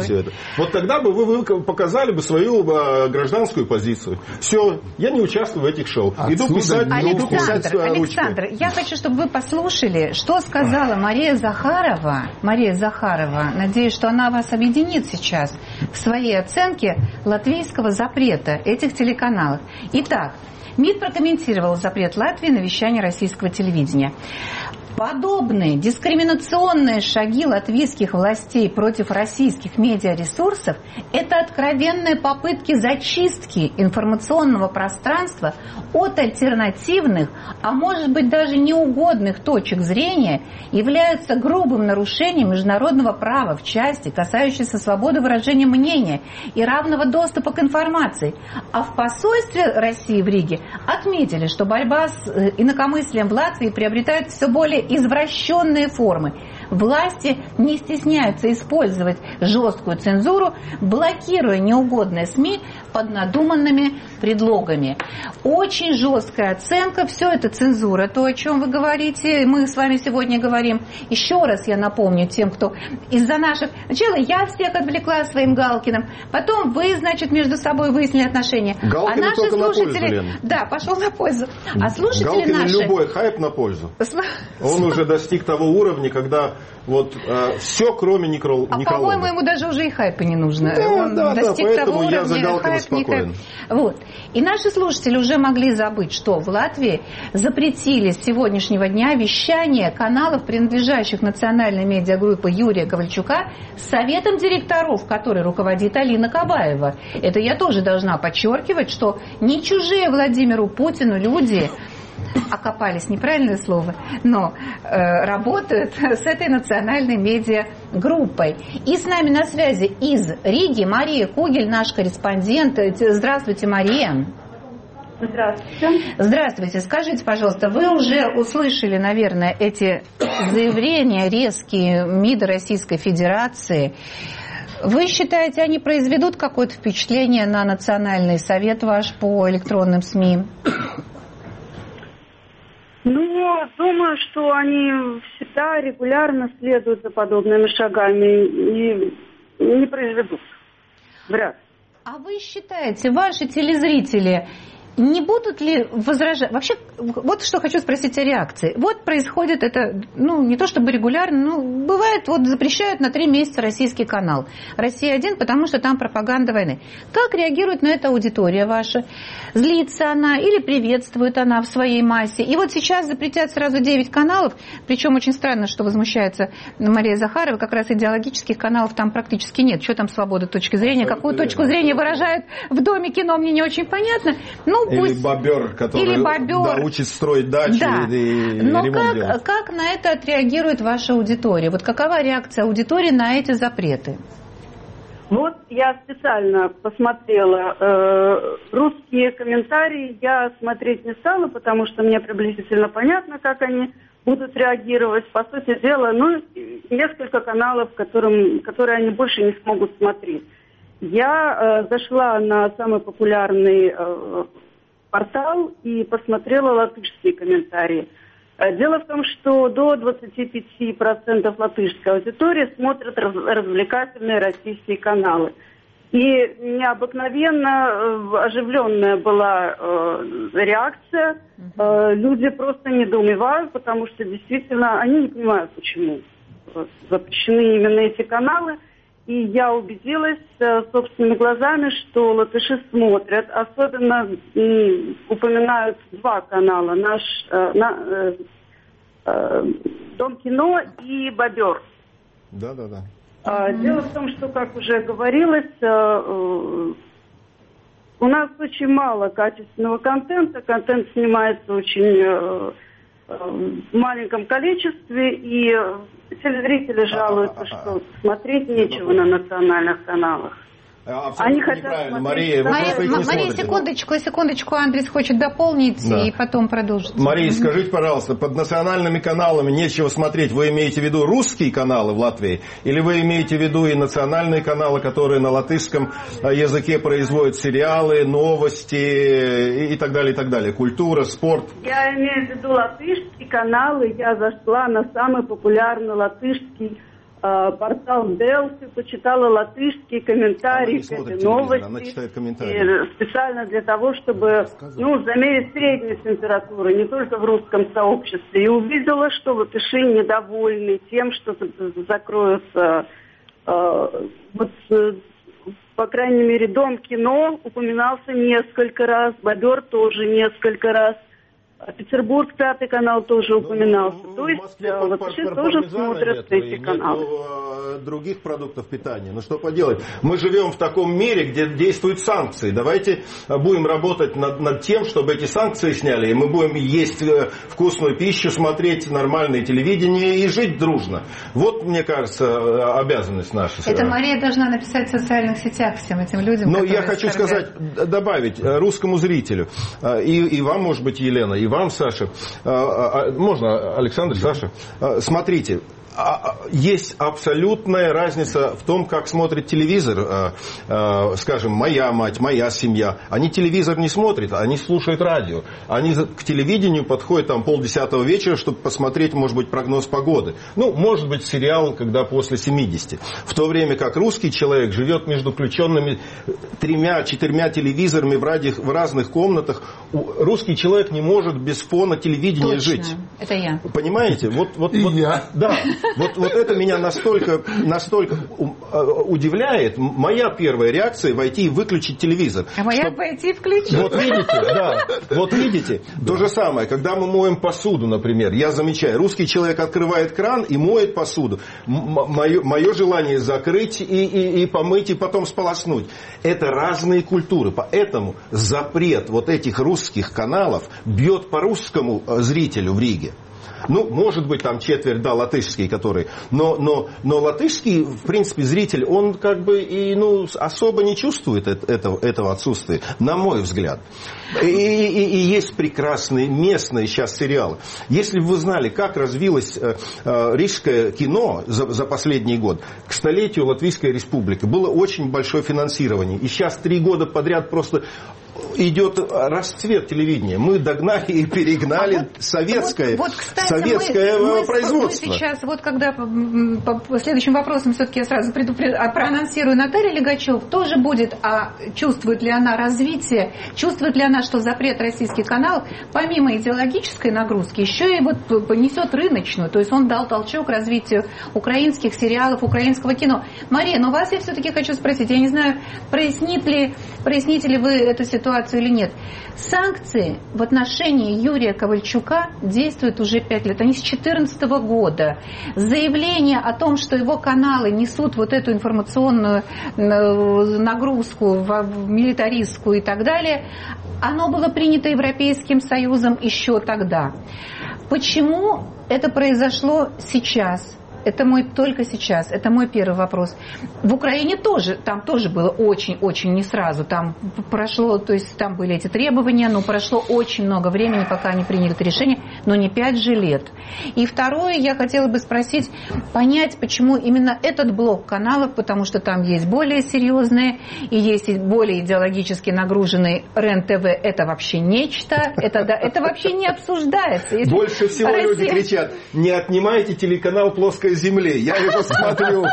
все это. Вот тогда бы вы, вы показали бы свою э, гражданскую позицию. Все, я не участвую в этих шоу. Отсюда иду писать, иду писать Александр, ручкой. я хочу, чтобы вы послушали, что сказала Мария Захарова. Мария Захарова, надеюсь, что она вас объединит сейчас в своей оценке латвийского запрета этих телеканалов. Итак, МИД прокомментировал запрет Латвии на вещание российского телевидения. Подобные дискриминационные шаги латвийских властей против российских медиаресурсов – это откровенные попытки зачистки информационного пространства от альтернативных, а может быть даже неугодных точек зрения, являются грубым нарушением международного права в части, касающейся свободы выражения мнения и равного доступа к информации. А в посольстве России в Риге отметили, что борьба с инакомыслием в Латвии приобретает все более извращенные формы. Власти не стесняются использовать жесткую цензуру, блокируя неугодные СМИ под надуманными предлогами. Очень жесткая оценка, все это цензура, то, о чем вы говорите, мы с вами сегодня говорим. Еще раз я напомню тем, кто из-за наших... Сначала я всех отвлекла своим Галкиным, потом вы, значит, между собой выяснили отношения. Галкину а наши только слушатели... на пользу, Лена. Да, пошел на пользу. А слушатели Галкину наши... любой хайп на пользу. Он уже достиг того уровня, когда вот э, все, кроме некрол... А некролога. по-моему, ему даже уже и хайпа не нужно. Да, Он да, достиг да, того поэтому я уровня, за Галкина хайп, спокоен. Вот. И наши слушатели уже могли забыть, что в Латвии запретили с сегодняшнего дня вещание каналов, принадлежащих национальной медиагруппе Юрия Ковальчука, с советом директоров, который руководит Алина Кабаева. Это я тоже должна подчеркивать, что не чужие Владимиру Путину люди... окопались, неправильное слово, но э, работают с этой национальной медиагруппой. И с нами на связи из Риги Мария Кугель, наш корреспондент. Здравствуйте, Мария. Здравствуйте. Здравствуйте. Скажите, пожалуйста, вы уже услышали, наверное, эти заявления резкие МИДа Российской Федерации. Вы считаете, они произведут какое-то впечатление на Национальный совет ваш по электронным СМИ? Ну, думаю, что они всегда регулярно следуют за подобными шагами и не произведут. Вряд ли. А вы считаете, ваши телезрители не будут ли возражать? Вообще, вот что хочу спросить о реакции. Вот происходит это, ну, не то чтобы регулярно, но бывает, вот запрещают на три месяца российский канал. Россия один, потому что там пропаганда войны. Как реагирует на это аудитория ваша? Злится она или приветствует она в своей массе? И вот сейчас запретят сразу девять каналов, причем очень странно, что возмущается Мария Захарова, как раз идеологических каналов там практически нет. Что там свобода точки зрения? Какую точку зрения выражают в Доме кино, мне не очень понятно. Ну, Или пусть... бобер, который Или бобер. Да, учит строить дачи да. и, и Но ремонт как, делать. как на это отреагирует ваша аудитория? Вот какова реакция аудитории на эти запреты? Вот я специально посмотрела э, русские комментарии, я смотреть не стала, потому что мне приблизительно понятно, как они будут реагировать. По сути дела, ну, несколько каналов, которым, которые они больше не смогут смотреть. Я э, зашла на самый популярный э, портал и посмотрела латышские комментарии. Дело в том, что до двадцати пяти процентов латышской аудитории смотрят раз, развлекательные российские каналы. И необыкновенно оживленная была э, реакция. Э, люди просто недоумевают, потому что действительно они не понимают, почему запрещены именно эти каналы. И я убедилась э, собственными глазами, что латыши смотрят. Особенно э, упоминают два канала. Наш э, на, э, э, Дом кино и Бобер. Да, да, да. Э, дело в том, что, как уже говорилось, э, э, у нас очень мало качественного контента. Контент снимается очень э, э, в маленьком количестве. И телезрители жалуются, что смотреть нечего на национальных каналах. Абсолютно Они хотят неправильно, смотреть. Мария, вы Мария, просто их не Мария, смотрите. секундочку, секундочку, Андрей хочет дополнить Да. и потом продолжить. Мария, скажите, пожалуйста, под национальными каналами нечего смотреть. Вы имеете в виду русские каналы в Латвии? Или вы имеете в виду и национальные каналы, которые на латышском языке производят сериалы, новости и так далее, и так далее? Культура, спорт? Я имею в виду латышские каналы. Я зашла на самый популярный латышский портал Делфи, почитала латышские комментарии к этой новости. Она читает комментарии. Специально для того, чтобы ну, замерить среднюю температуру, не только в русском сообществе. И увидела, что латыши недовольны тем, что закроются, вот, по крайней мере, Дом кино упоминался несколько раз, Бобер тоже несколько раз. Петербург, пятый канал тоже упоминался. Ну, То есть латыши тоже смотрят эти каналы. Нету других продуктов питания. Ну что поделать? Мы живем в таком мире, где действуют санкции. Давайте будем работать над, над тем, чтобы эти санкции сняли, и мы будем есть вкусную пищу, смотреть нормальное телевидение и жить дружно. Вот, мне кажется, обязанность наша. Это Мария должна написать в социальных сетях всем этим людям. Но я хочу сказать, добавить русскому зрителю, и, и вам, может быть, Елена, и вам, Саша, можно, Александр, Саша, смотрите, есть абсолютная разница в том, как смотрит телевизор, скажем, моя мать, моя семья. Они телевизор не смотрят, они слушают радио. Они к телевидению подходят там полдесятого вечера, чтобы посмотреть, может быть, прогноз погоды. Ну, может быть, сериал, когда после семидесяти. В то время как русский человек живет между включенными тремя-четырьмя телевизорами в, ради, в разных комнатах. Русский человек не может без фона телевидения Точно. жить. Это я. Понимаете? Вот, вот, И вот, я. Да. Вот, вот это меня настолько, настолько удивляет. Моя первая реакция войти и выключить телевизор. А моя Чтоб... пойти и включить. Вот видите, да. Вот видите, да. То же самое, когда мы моем посуду, например, я замечаю, русский человек открывает кран и моет посуду. Мое, мое желание закрыть и, и, и помыть, и потом сполоснуть. Это разные культуры. Поэтому запрет вот этих русских каналов бьет по русскому зрителю в Риге. Ну, может быть, там четверть, да, латышский, который... Но, но, но латышский, в принципе, зритель, он как бы и, ну, особо не чувствует этого, этого отсутствия, на мой взгляд. И, и, и есть прекрасные местные сейчас сериалы. Если бы вы знали, как развилось э, э, рижское кино за, за последний год, к столетию Латвийской Республики было очень большое финансирование. И сейчас три года подряд просто... идет расцвет телевидения. Мы догнали и перегнали а вот, советское, вот, вот, кстати, советское мы, мы, производство. Мы сейчас, вот когда по, по следующим вопросам все-таки я сразу предупреждаю, проанонсирую, Наталья Легачева тоже будет, а чувствует ли она развитие, чувствует ли она, что запрет российских каналов, помимо идеологической нагрузки, еще и вот понесет рыночную, то есть он дал толчок развитию украинских сериалов, украинского кино. Мария, но вас я все-таки хочу спросить, я не знаю, прояснит ли, проясните ли вы эту ситуацию, ситуацию или нет. Санкции в отношении Юрия Ковальчука действуют уже пять лет. Они с две тысячи четырнадцатого года. Заявление о том, что его каналы несут вот эту информационную нагрузку, милитаристскую и так далее, оно было принято Европейским Союзом еще тогда. Почему это произошло сейчас? Это мой только сейчас, это мой первый вопрос. В Украине тоже, там тоже было очень-очень не сразу. Там прошло, то есть там были эти требования, но прошло очень много времени, пока они приняли это решение, но не пять же лет. И второе, я хотела бы спросить, понять, почему именно этот блок каналов, потому что там есть более серьезные и есть более идеологически нагруженные. РЕН-ТВ это вообще нечто, это, да, это вообще не обсуждается. Если больше всего Россия... люди кричат, не отнимайте телеканал «Плоская земля». Я его смотрю.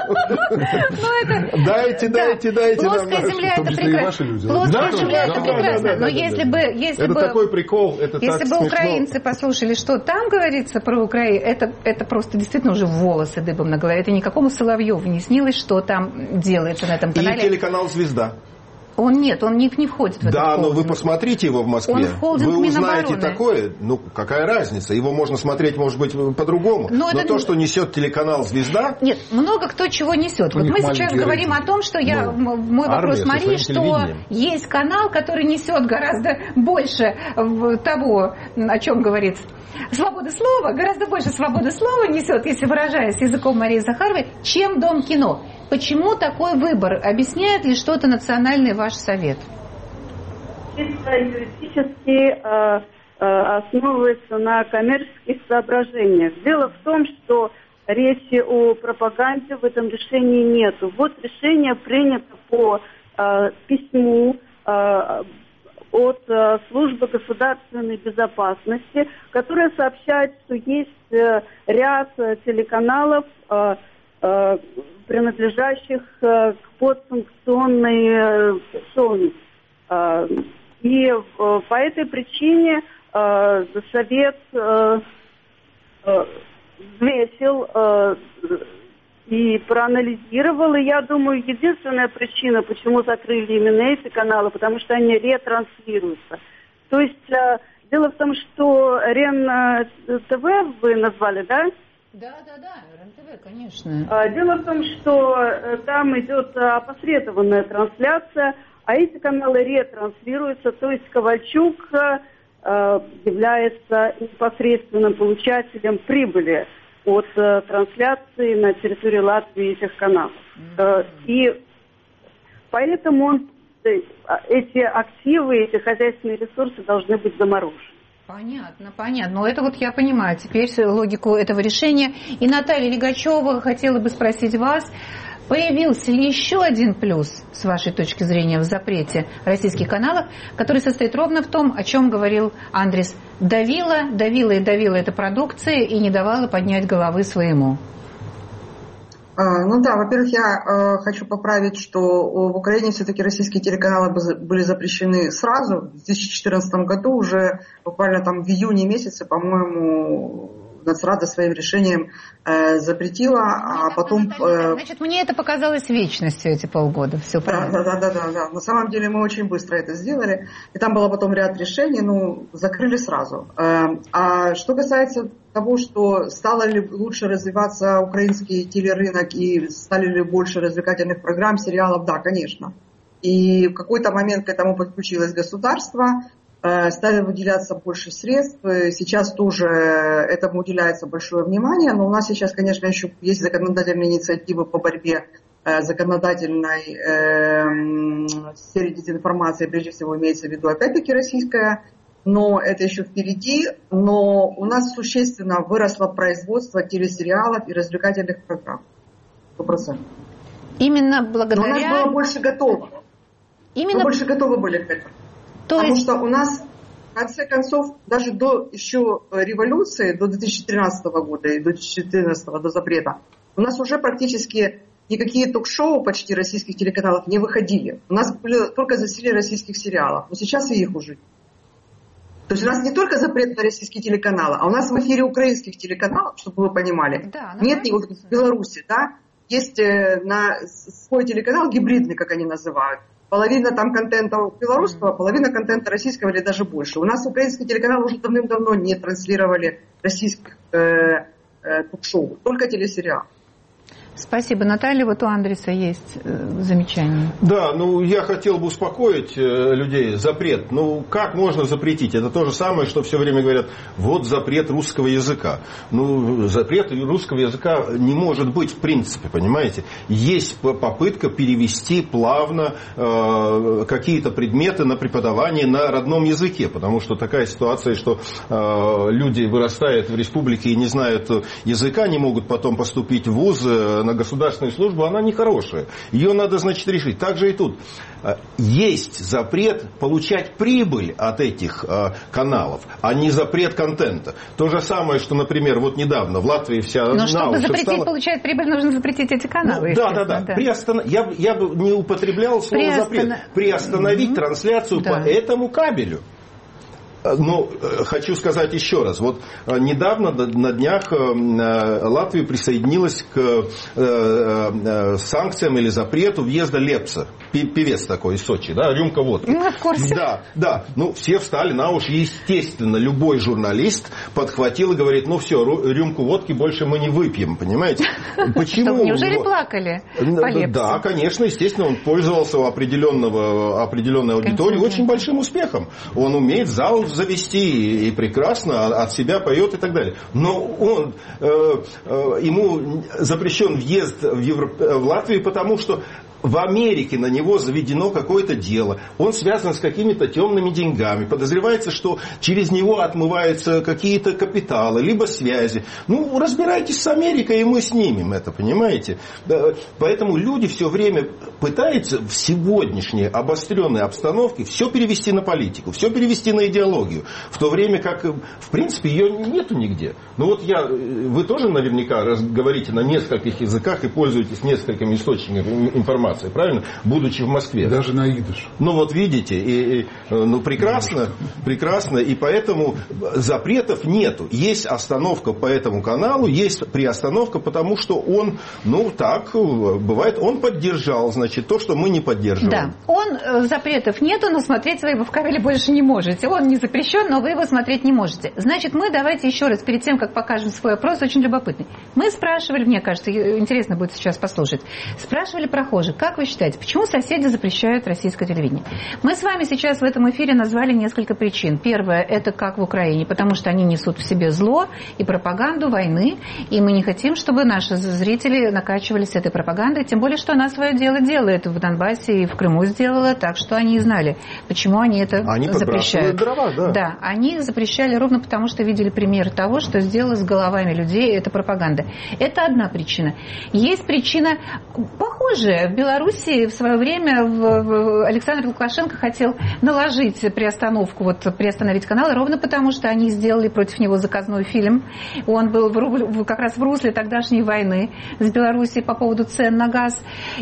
Дайте, дайте, дайте. Плоская земля это прекрасно. Плоская земля это прекрасно. Но если бы... Это такой прикол. Если бы украинцы послушали, что там говорится про Украину, это просто действительно уже волосы дыбом на голове. Это никакому Соловьеву не снилось, что там делается на этом канале. И телеканал «Звезда». Он нет, он не, не входит в этот Да, холдинг. но вы посмотрите его в Москве. Он в холдинг вы узнаете Минобороны. такое, ну какая разница? Его можно смотреть, может быть, по-другому. Но, но это... то, что несет телеканал «Звезда». Нет, много кто чего несет. Вот мы сейчас говорим рейтинг. О том, что я ну, мой вопрос Марии, что есть канал, который несет гораздо больше того, о чем говорит свобода слова, гораздо больше свободы слова несет, если выражаясь языком Марии Захаровой, чем Дом кино. Почему такой выбор? Объясняет ли что-то национальный ваш совет? Чисто юридически э, э, основывается на коммерческих соображениях. Дело в том, что речи о пропаганде в этом решении нету. Вот решение принято по э, письму э, от э, службы государственной безопасности, которая сообщает, что есть э, ряд э, телеканалов, э, э, принадлежащих э, к подсанкционной э, зоне. Э, и э, по этой причине э, Совет э, э, взвесил э, и проанализировал. И я думаю, единственная причина, почему закрыли именно эти каналы, потому что они ретранслируются. То есть э, дело в том, что РЕН-ТВ вы назвали, да? Да, да, да, РЕН-ТВ, конечно. Дело в том, что там идет опосредованная трансляция, а эти каналы ретранслируются, то есть Ковальчук является непосредственным получателем прибыли от трансляции на территории Латвии этих каналов. Mm-hmm. И поэтому он, эти активы, эти хозяйственные ресурсы должны быть заморожены. Понятно, понятно. Но это вот я понимаю теперь логику этого решения. И Наталья Лигачева, хотела бы спросить вас, появился ли еще один плюс, с вашей точки зрения, в запрете российских каналов, который состоит ровно в том, о чем говорил Андрис. Давила, давила и давила эта продукция и не давала поднять головы своему. Ну да, во-первых, я э, хочу поправить, что в Украине все-таки российские телеканалы были запрещены сразу. В две тысячи четырнадцатом году уже буквально там в июне месяце, по-моему, Нацрада своим решением э, запретила, а потом... Э... Значит, мне это показалось вечностью, эти полгода. Все правильно. Да, да, да, да, да. На самом деле мы очень быстро это сделали. И там было потом ряд решений, ну, закрыли сразу. Э, а что касается того, что стало ли лучше развиваться украинский телерынок и стали ли больше развлекательных программ, сериалов, да, конечно. И в какой-то момент к этому подключилось государство, стали выделяться больше средств. Сейчас тоже этому уделяется большое внимание, но у нас сейчас, конечно, еще есть законодательные инициативы по борьбе законодательной э, в сфере дезинформации, прежде всего имеется в виду опять-таки российская, но это еще впереди. Но у нас существенно выросло производство телесериалов и развлекательных программ. Сто процентов. Именно благодаря... Но у нас было больше готово. Именно... Мы больше готовы были к этому. То Потому есть... что у нас, в конце концов, даже до еще революции, до две тысячи тринадцатого года и до две тысячи четырнадцатого, до запрета, у нас уже практически никакие ток-шоу почти российских телеканалов не выходили. У нас были только засилие российских сериалов, но сейчас и их уже. То есть у нас не только запрет на российские телеканалы, а у нас в эфире украинских телеканалов, чтобы вы понимали, да, нет ни вот в Беларуси, да, есть на свой телеканал гибридный, как они называют. Половина там контента белорусского, половина контента российского или даже больше. У нас украинские телеканалы уже давным-давно не транслировали российских э, э, ток-шоу, только телесериал. Спасибо, Наталья. Вот у Андриса есть замечание. Да, ну я хотел бы успокоить людей. Запрет. Ну как можно запретить? Это то же самое, что все время говорят, вот запрет русского языка. Ну запрет русского языка не может быть в принципе, понимаете? Есть попытка перевести плавно э, какие-то предметы на преподавание на родном языке. Потому что такая ситуация, что э, люди вырастают в республике и не знают языка, не могут потом поступить в вуз на государственную службу, она нехорошая. Ее надо, значит, решить. Так же и тут. Есть запрет получать прибыль от этих каналов, а не запрет контента. То же самое, что, например, вот недавно в Латвии вся... Но чтобы запретить стала... получать прибыль, нужно запретить эти каналы. Ну, да, да, да. да. Приостан... я, я бы не употреблял слово Приостан... запрет. Приостановить mm-hmm. трансляцию да. по этому кабелю. Но хочу сказать еще раз. Вот недавно, на днях, Латвия присоединилась к санкциям или запрету въезда Лепса. Певец такой из Сочи, да, рюмка водки. Ну, в курсе. Да, да. Ну, все встали на уши. Естественно, любой журналист подхватил и говорит, ну все, рюмку водки больше мы не выпьем, понимаете? Почему? Неужели плакали по Лепсу? Да, конечно, естественно, он пользовался у определенного, определенной аудитории очень большим успехом. Он умеет зал завести и прекрасно от себя поет и так далее. Но он, э, э, ему запрещен въезд в, Евро... в Латвию, потому что в Америке на него заведено какое-то дело, он связан с какими-то темными деньгами, подозревается, что через него отмываются какие-то капиталы, либо связи. Ну, разбирайтесь с Америкой, и мы снимем это, понимаете? Поэтому люди все время пытаются в сегодняшней обостренной обстановке все перевести на политику, все перевести на идеологию, в то время как, в принципе, ее нету нигде. Ну вот я, вы тоже наверняка говорите на нескольких языках и пользуетесь несколькими источниками информации, правильно? Будучи в Москве. Даже на идиш. Ну вот видите, и, и, ну прекрасно, прекрасно, и поэтому запретов нету. Есть остановка по этому каналу, есть приостановка, потому что он, ну так, бывает, он поддержал, значит, то, что мы не поддерживаем. Да, он, запретов нету, но смотреть вы его в кабеле больше не можете. Он не запрещен, но вы его смотреть не можете. Значит, мы давайте еще раз, перед тем, как покажем свой опрос, очень любопытный. Мы спрашивали, мне кажется, интересно будет сейчас послушать, спрашивали прохожих, как вы считаете, почему соседи запрещают российское телевидение? Мы с вами сейчас в этом эфире назвали несколько причин. Первое, это как в Украине, потому что они несут в себе зло и пропаганду войны, и мы не хотим, чтобы наши зрители накачивались этой пропагандой, тем более, что она свое дело делает в Донбассе и в Крыму сделала, так что они знали, почему они это они запрещают. Дрова, да. Да, они запрещали ровно потому, что видели пример того, что сделала с головами людей эта пропаганда. Это одна причина. Есть причина похожая. В Белоруссии в свое время в, в Александр Лукашенко хотел наложить приостановку, вот приостановить канал, ровно потому, что они сделали против него заказной фильм. Он был в, как раз в русле тогдашней войны с Белоруссией по поводу цен на газ.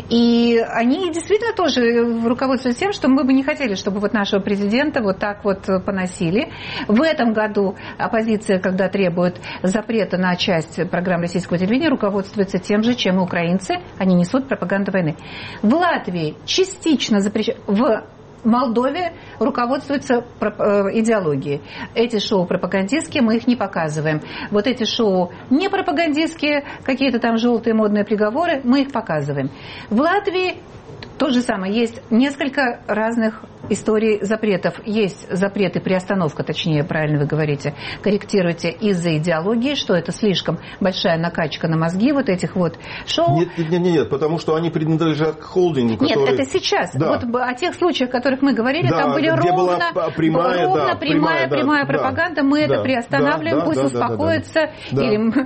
И они действительно тоже руководствуются тем, что мы бы не хотели, чтобы вот нашего президента вот так вот поносили. В этом году оппозиция, когда требует запрета на часть программ российского телевидения, руководствуется тем же, чем и украинцы. Они несут пропаганду войны. В Латвии частично запрещено. В Молдове руководствуются идеологией. Эти шоу пропагандистские, мы их не показываем. Вот эти шоу не пропагандистские, какие-то там желтые модные приговоры, мы их показываем. В Латвии то же самое. Есть несколько разных историй запретов. Есть запреты, приостановка, точнее, правильно вы говорите, корректируйте из-за идеологии, что это слишком большая накачка на мозги вот этих вот шоу. Нет, нет, нет, нет, потому что они принадлежат к холдингу, который... Нет, это сейчас. Да. Вот о тех случаях, о которых мы говорили, да, там были ровно, прямая, ровно да, прямая, прямая, прямая да, пропаганда. Мы да, это приостанавливаем, да, пусть да, успокоятся да, да, да. или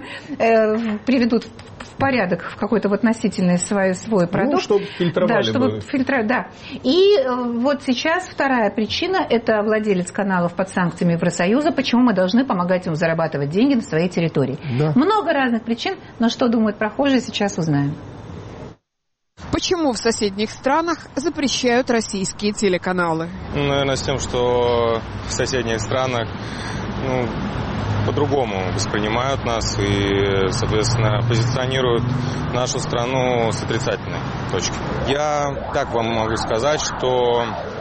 э, приведут в порядок, в какой-то вот носительный свой, свой продукт. Ну, чтобы фильтровали. Да, чтобы фильтровать, да. И вот сейчас вторая причина – это владелец каналов под санкциями Евросоюза. Почему мы должны помогать ему зарабатывать деньги на своей территории? Да. Много разных причин, но что думают прохожие, сейчас узнаем. Почему в соседних странах запрещают российские телеканалы? Ну, наверное, с тем, что в соседних странах, ну, по-другому воспринимают нас и, соответственно, позиционируют нашу страну с отрицательной точки. Я так вам могу сказать, что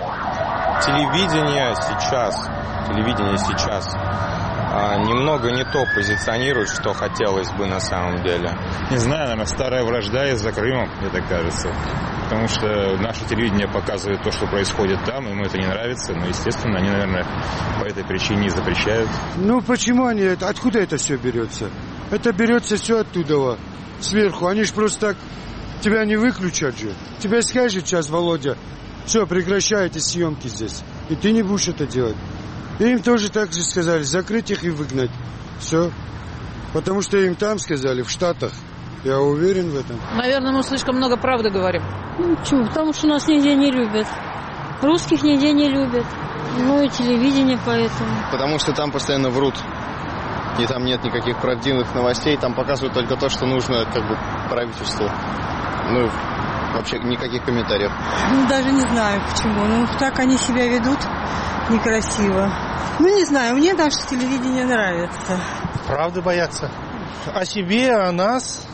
телевидение сейчас, телевидение сейчас немного не то позиционирует, что хотелось бы на самом деле. Не знаю, наверное, старая вражда из-за Крыма, мне так кажется. Потому что наше телевидение показывает то, что происходит там, ему это не нравится. Но, естественно, они, наверное, по этой причине и запрещают. Ну, почему они это? Откуда это все берется? Это берется все оттуда, сверху. Они же просто так тебя не выключат же. Тебе скажет сейчас, Володя, все, прекращайте съемки здесь. И ты не будешь это делать. И им тоже так же сказали, закрыть их и выгнать. Все. Потому что им там сказали, в Штатах. Я уверен в этом. Наверное, мы слишком много правды говорим. Ну, почему? Потому что нас нигде не любят. Русских нигде не любят. Ну и телевидение поэтому. Потому что там постоянно врут. И там нет никаких правдивых новостей. Там показывают только то, что нужно как бы правительству. Ну, вообще никаких комментариев. Ну, даже не знаю почему. Ну, так они себя ведут некрасиво. Ну, не знаю, мне наше телевидение нравится. Правды боятся. О себе, о нас,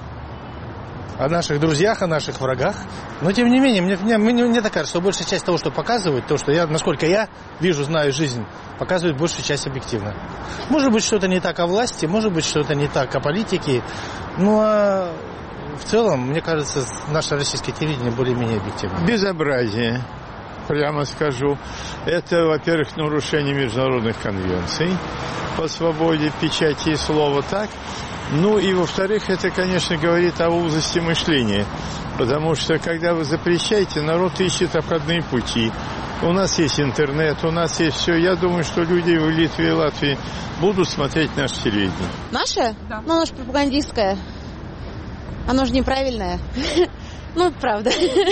о наших друзьях, о наших врагах. Но, тем не менее, мне, мне, мне, мне так кажется, что большая часть того, что показывают, то, что я, насколько я вижу, знаю жизнь, показывает большую часть объективно. Может быть, что-то не так о власти, может быть, что-то не так о политике. Ну, а в целом, мне кажется, наше российское телевидение более-менее объективно. Безобразие. прямо скажу. Это, во-первых, нарушение международных конвенций по свободе печати и слова, так? Ну и, во-вторых, это, конечно, говорит о узости мышления. Потому что, когда вы запрещаете, народ ищет обходные пути. У нас есть интернет, у нас есть все. Я думаю, что люди в Литве и Латвии будут смотреть наше телевидение. Наше? Да. Ну, оно же пропагандистское. Оно же неправильное. Ну, правда.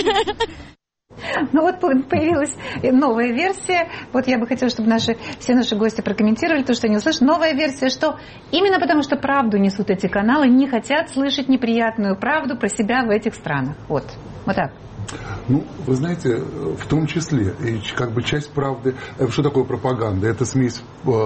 Ну вот появилась новая версия. Вот я бы хотела, чтобы наши, все наши гости прокомментировали то, что они услышали. Новая версия, что именно потому, что правду несут эти каналы, не хотят слышать неприятную правду про себя в этих странах. Вот. Вот так. Ну, вы знаете, в том числе, и как бы часть правды, что такое пропаганда? Это смесь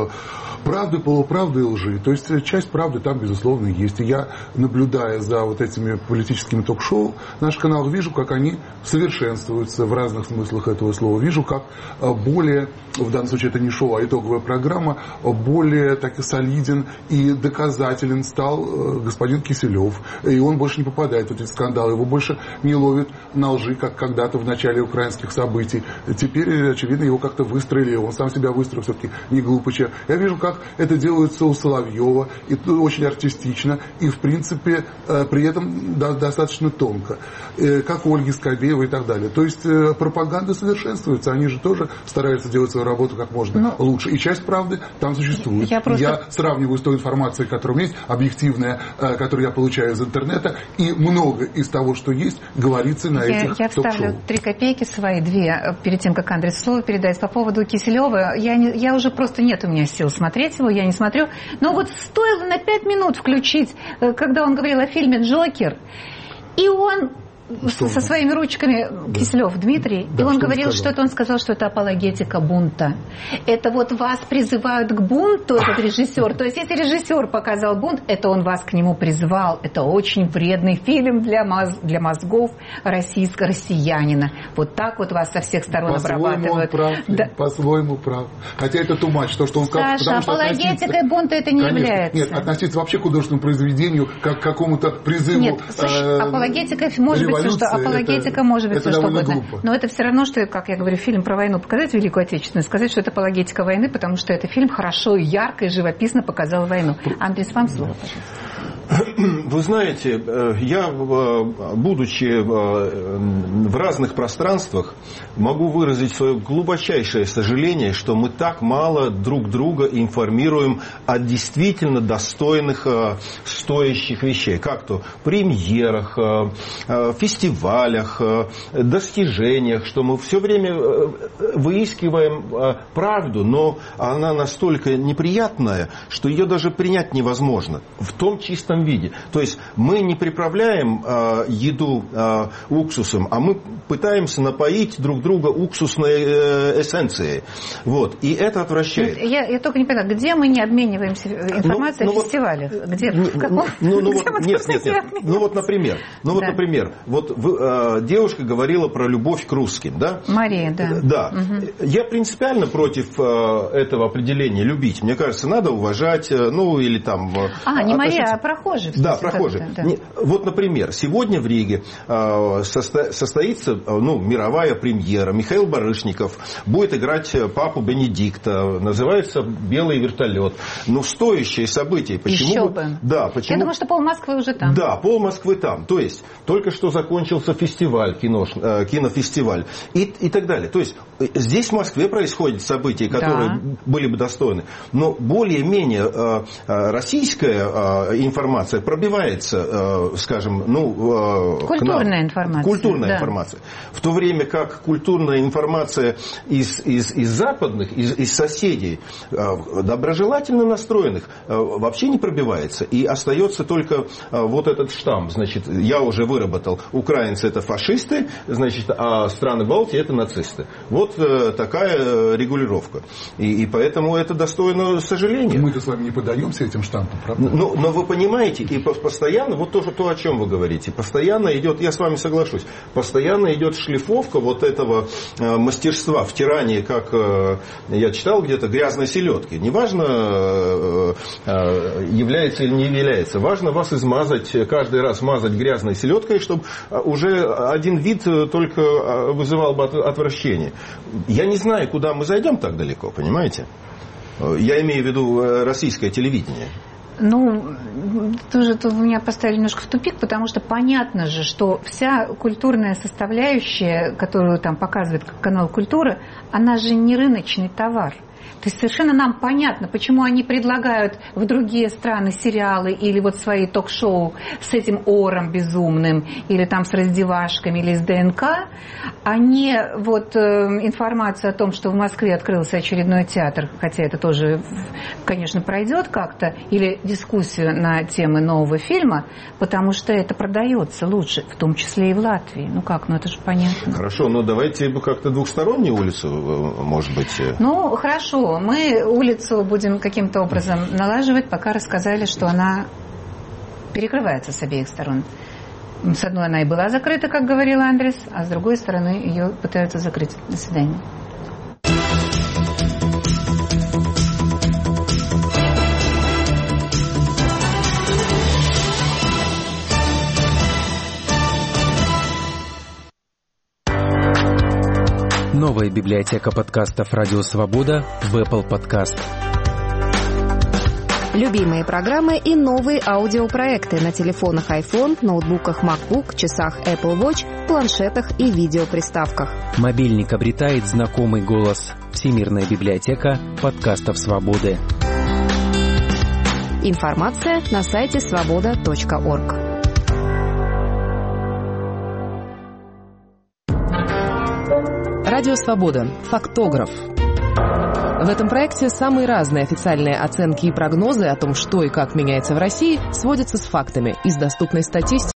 правды, полуправды и лжи. То есть часть правды там, безусловно, есть. И я, наблюдая за вот этими политическими ток-шоу, наш канал, вижу, как они совершенствуются в разных смыслах этого слова. Вижу, как более, в данном случае это не шоу, а итоговая программа, более так и солиден и доказателен стал господин Киселев. И он больше не попадает в эти скандалы, его больше не ловит на лжи, как когда-то в начале украинских событий. Теперь, очевидно, его как-то выстроили, он сам себя выстроил все-таки не глупыча. Я вижу, как это делается у Соловьева, и очень артистично, и, в принципе, при этом достаточно тонко. Как у Ольги Скобеевой и так далее. То есть пропаганда совершенствуется, они же тоже стараются делать свою работу как можно Но... лучше. И часть правды там существует. Я, просто... я сравниваю с той информацией, которая у меня есть, объективная, которую я получаю из интернета, и много из того, что есть, говорится на я, этих Я вставлю три копейки свои, две, перед тем, как Андрей слово передает. По поводу Киселева, я, не, я уже просто нет у меня сил смотреть его, я не смотрю. Но вот стоило на пять минут включить, когда он говорил о фильме «Джокер», и он... Что? Со своими ручками, да. Киселев Дмитрий, да, и он говорил, он что это он сказал, что это апологетика бунта. Это вот вас призывают к бунту, этот режиссер. То есть, если режиссер показал бунт, это он вас к нему призвал. Это очень вредный фильм для, моз... для мозгов российского россиянина. Вот так вот вас со всех сторон по-своему обрабатывают. Он прав, да. По-своему прав. Хотя это too much, то, что он сказал. Саша, апологетикой относиться... бунта это не Конечно. является. Нет, относиться вообще к художественному произведению, как к какому-то призыву. Нет, э... апологетикой может быть все, что апологетика это, может быть все что угодно. Глупо. Но это все равно, что, как я говорю, фильм про войну показать Великую Отечественную, сказать, что это апологетика войны, потому что это фильм хорошо, ярко и живописно показал войну. Андрей, вам слово, пожалуйста. Вы знаете, я, будучи в разных пространствах, могу выразить свое глубочайшее сожаление, что мы так мало друг друга информируем о действительно достойных, стоящих вещей, как то премьерах, фестивалях, достижениях, что мы все время выискиваем правду, но она настолько неприятная, что ее даже принять невозможно в том чистом виде. То есть мы не приправляем э, еду э, уксусом, а мы пытаемся напоить друг друга уксусной э, эссенцией. Вот. И это отвращает. Я, я только не понимаю, где мы не обмениваемся информацией ну, о ну, фестивалях? Где? Ну, в каком? Ну, ну, вот, нет, нет, нет. Ну вот, например, ну, вот, да. например вот вы, э, девушка говорила про любовь к русским, да? Мария, да. Да. Угу. Я принципиально против э, этого определения «любить». Мне кажется, надо уважать, э, ну или там... Э, а, не Мария, а прохожий. Да, прохожие. Да. Вот, например, сегодня в Риге э, состо, состоится э, ну, мировая премьера. Михаил Барышников будет играть папу Бенедикта. Называется «Белый вертолет». Ну, стоящее событие. Почему? Еще бы. Да, почему? Я думаю, что пол Москвы уже там. Да, пол Москвы там. То есть, только что закончился фестиваль, кино, э, кинофестиваль и, и так далее. То есть, здесь в Москве происходят события, которые да. были бы достойны. Но более-менее э, российская э, информация пробивается, скажем, ну... Культурная информация. Культурная да. информация. В то время как культурная информация из, из, из западных, из, из соседей, доброжелательно настроенных, вообще не пробивается. И остается только вот этот штамм. Значит, я уже выработал, украинцы это фашисты, значит, а страны Балтии это нацисты. Вот такая регулировка. И, и поэтому это достойно сожаления. Мы-то с вами не поддаемся этим штампам, правда? Но, но вы понимаете, Понимаете? И постоянно, вот то, то, о чем вы говорите, постоянно идет, я с вами соглашусь, постоянно идет шлифовка вот этого мастерства, втирания, как я читал где-то, грязной селедки. Неважно, является или не является. Важно вас измазать, каждый раз мазать грязной селедкой, чтобы уже один вид только вызывал бы отвращение. Я не знаю, куда мы зайдем так далеко, понимаете? Я имею в виду российское телевидение. Ну, тоже тут меня поставили немножко в тупик, потому что понятно же, что вся культурная составляющая, которую там показывает канал «Культура», она же не рыночный товар. То есть совершенно нам понятно, почему они предлагают в другие страны сериалы или вот свои ток-шоу с этим ором безумным, или там с раздевашками, или с ДНК, а не вот э, информация о том, что в Москве открылся очередной театр, хотя это тоже, конечно, пройдет как-то, или дискуссию на темы нового фильма, потому что это продается лучше, в том числе и в Латвии. Ну как, ну это же понятно. Хорошо, но давайте как-то двухстороннюю улицу, может быть. Ну, хорошо. Мы улицу будем каким-то образом налаживать, пока рассказали, что она перекрывается с обеих сторон. С одной она и была закрыта, как говорил Андрес, а с другой стороны ее пытаются закрыть. До свидания. Новая библиотека подкастов «Радио Свобода» в Apple Podcast. Любимые программы и новые аудиопроекты на телефонах iPhone, ноутбуках MacBook, часах Apple Watch, планшетах и видеоприставках. Мобильник обретает знакомый голос. Всемирная библиотека подкастов «Свободы». Информация на сайте свобода точка орг. Радио «Свобода». Фактограф. В этом проекте самые разные официальные оценки и прогнозы о том, что и как меняется в России, сводятся с фактами из доступной статистики.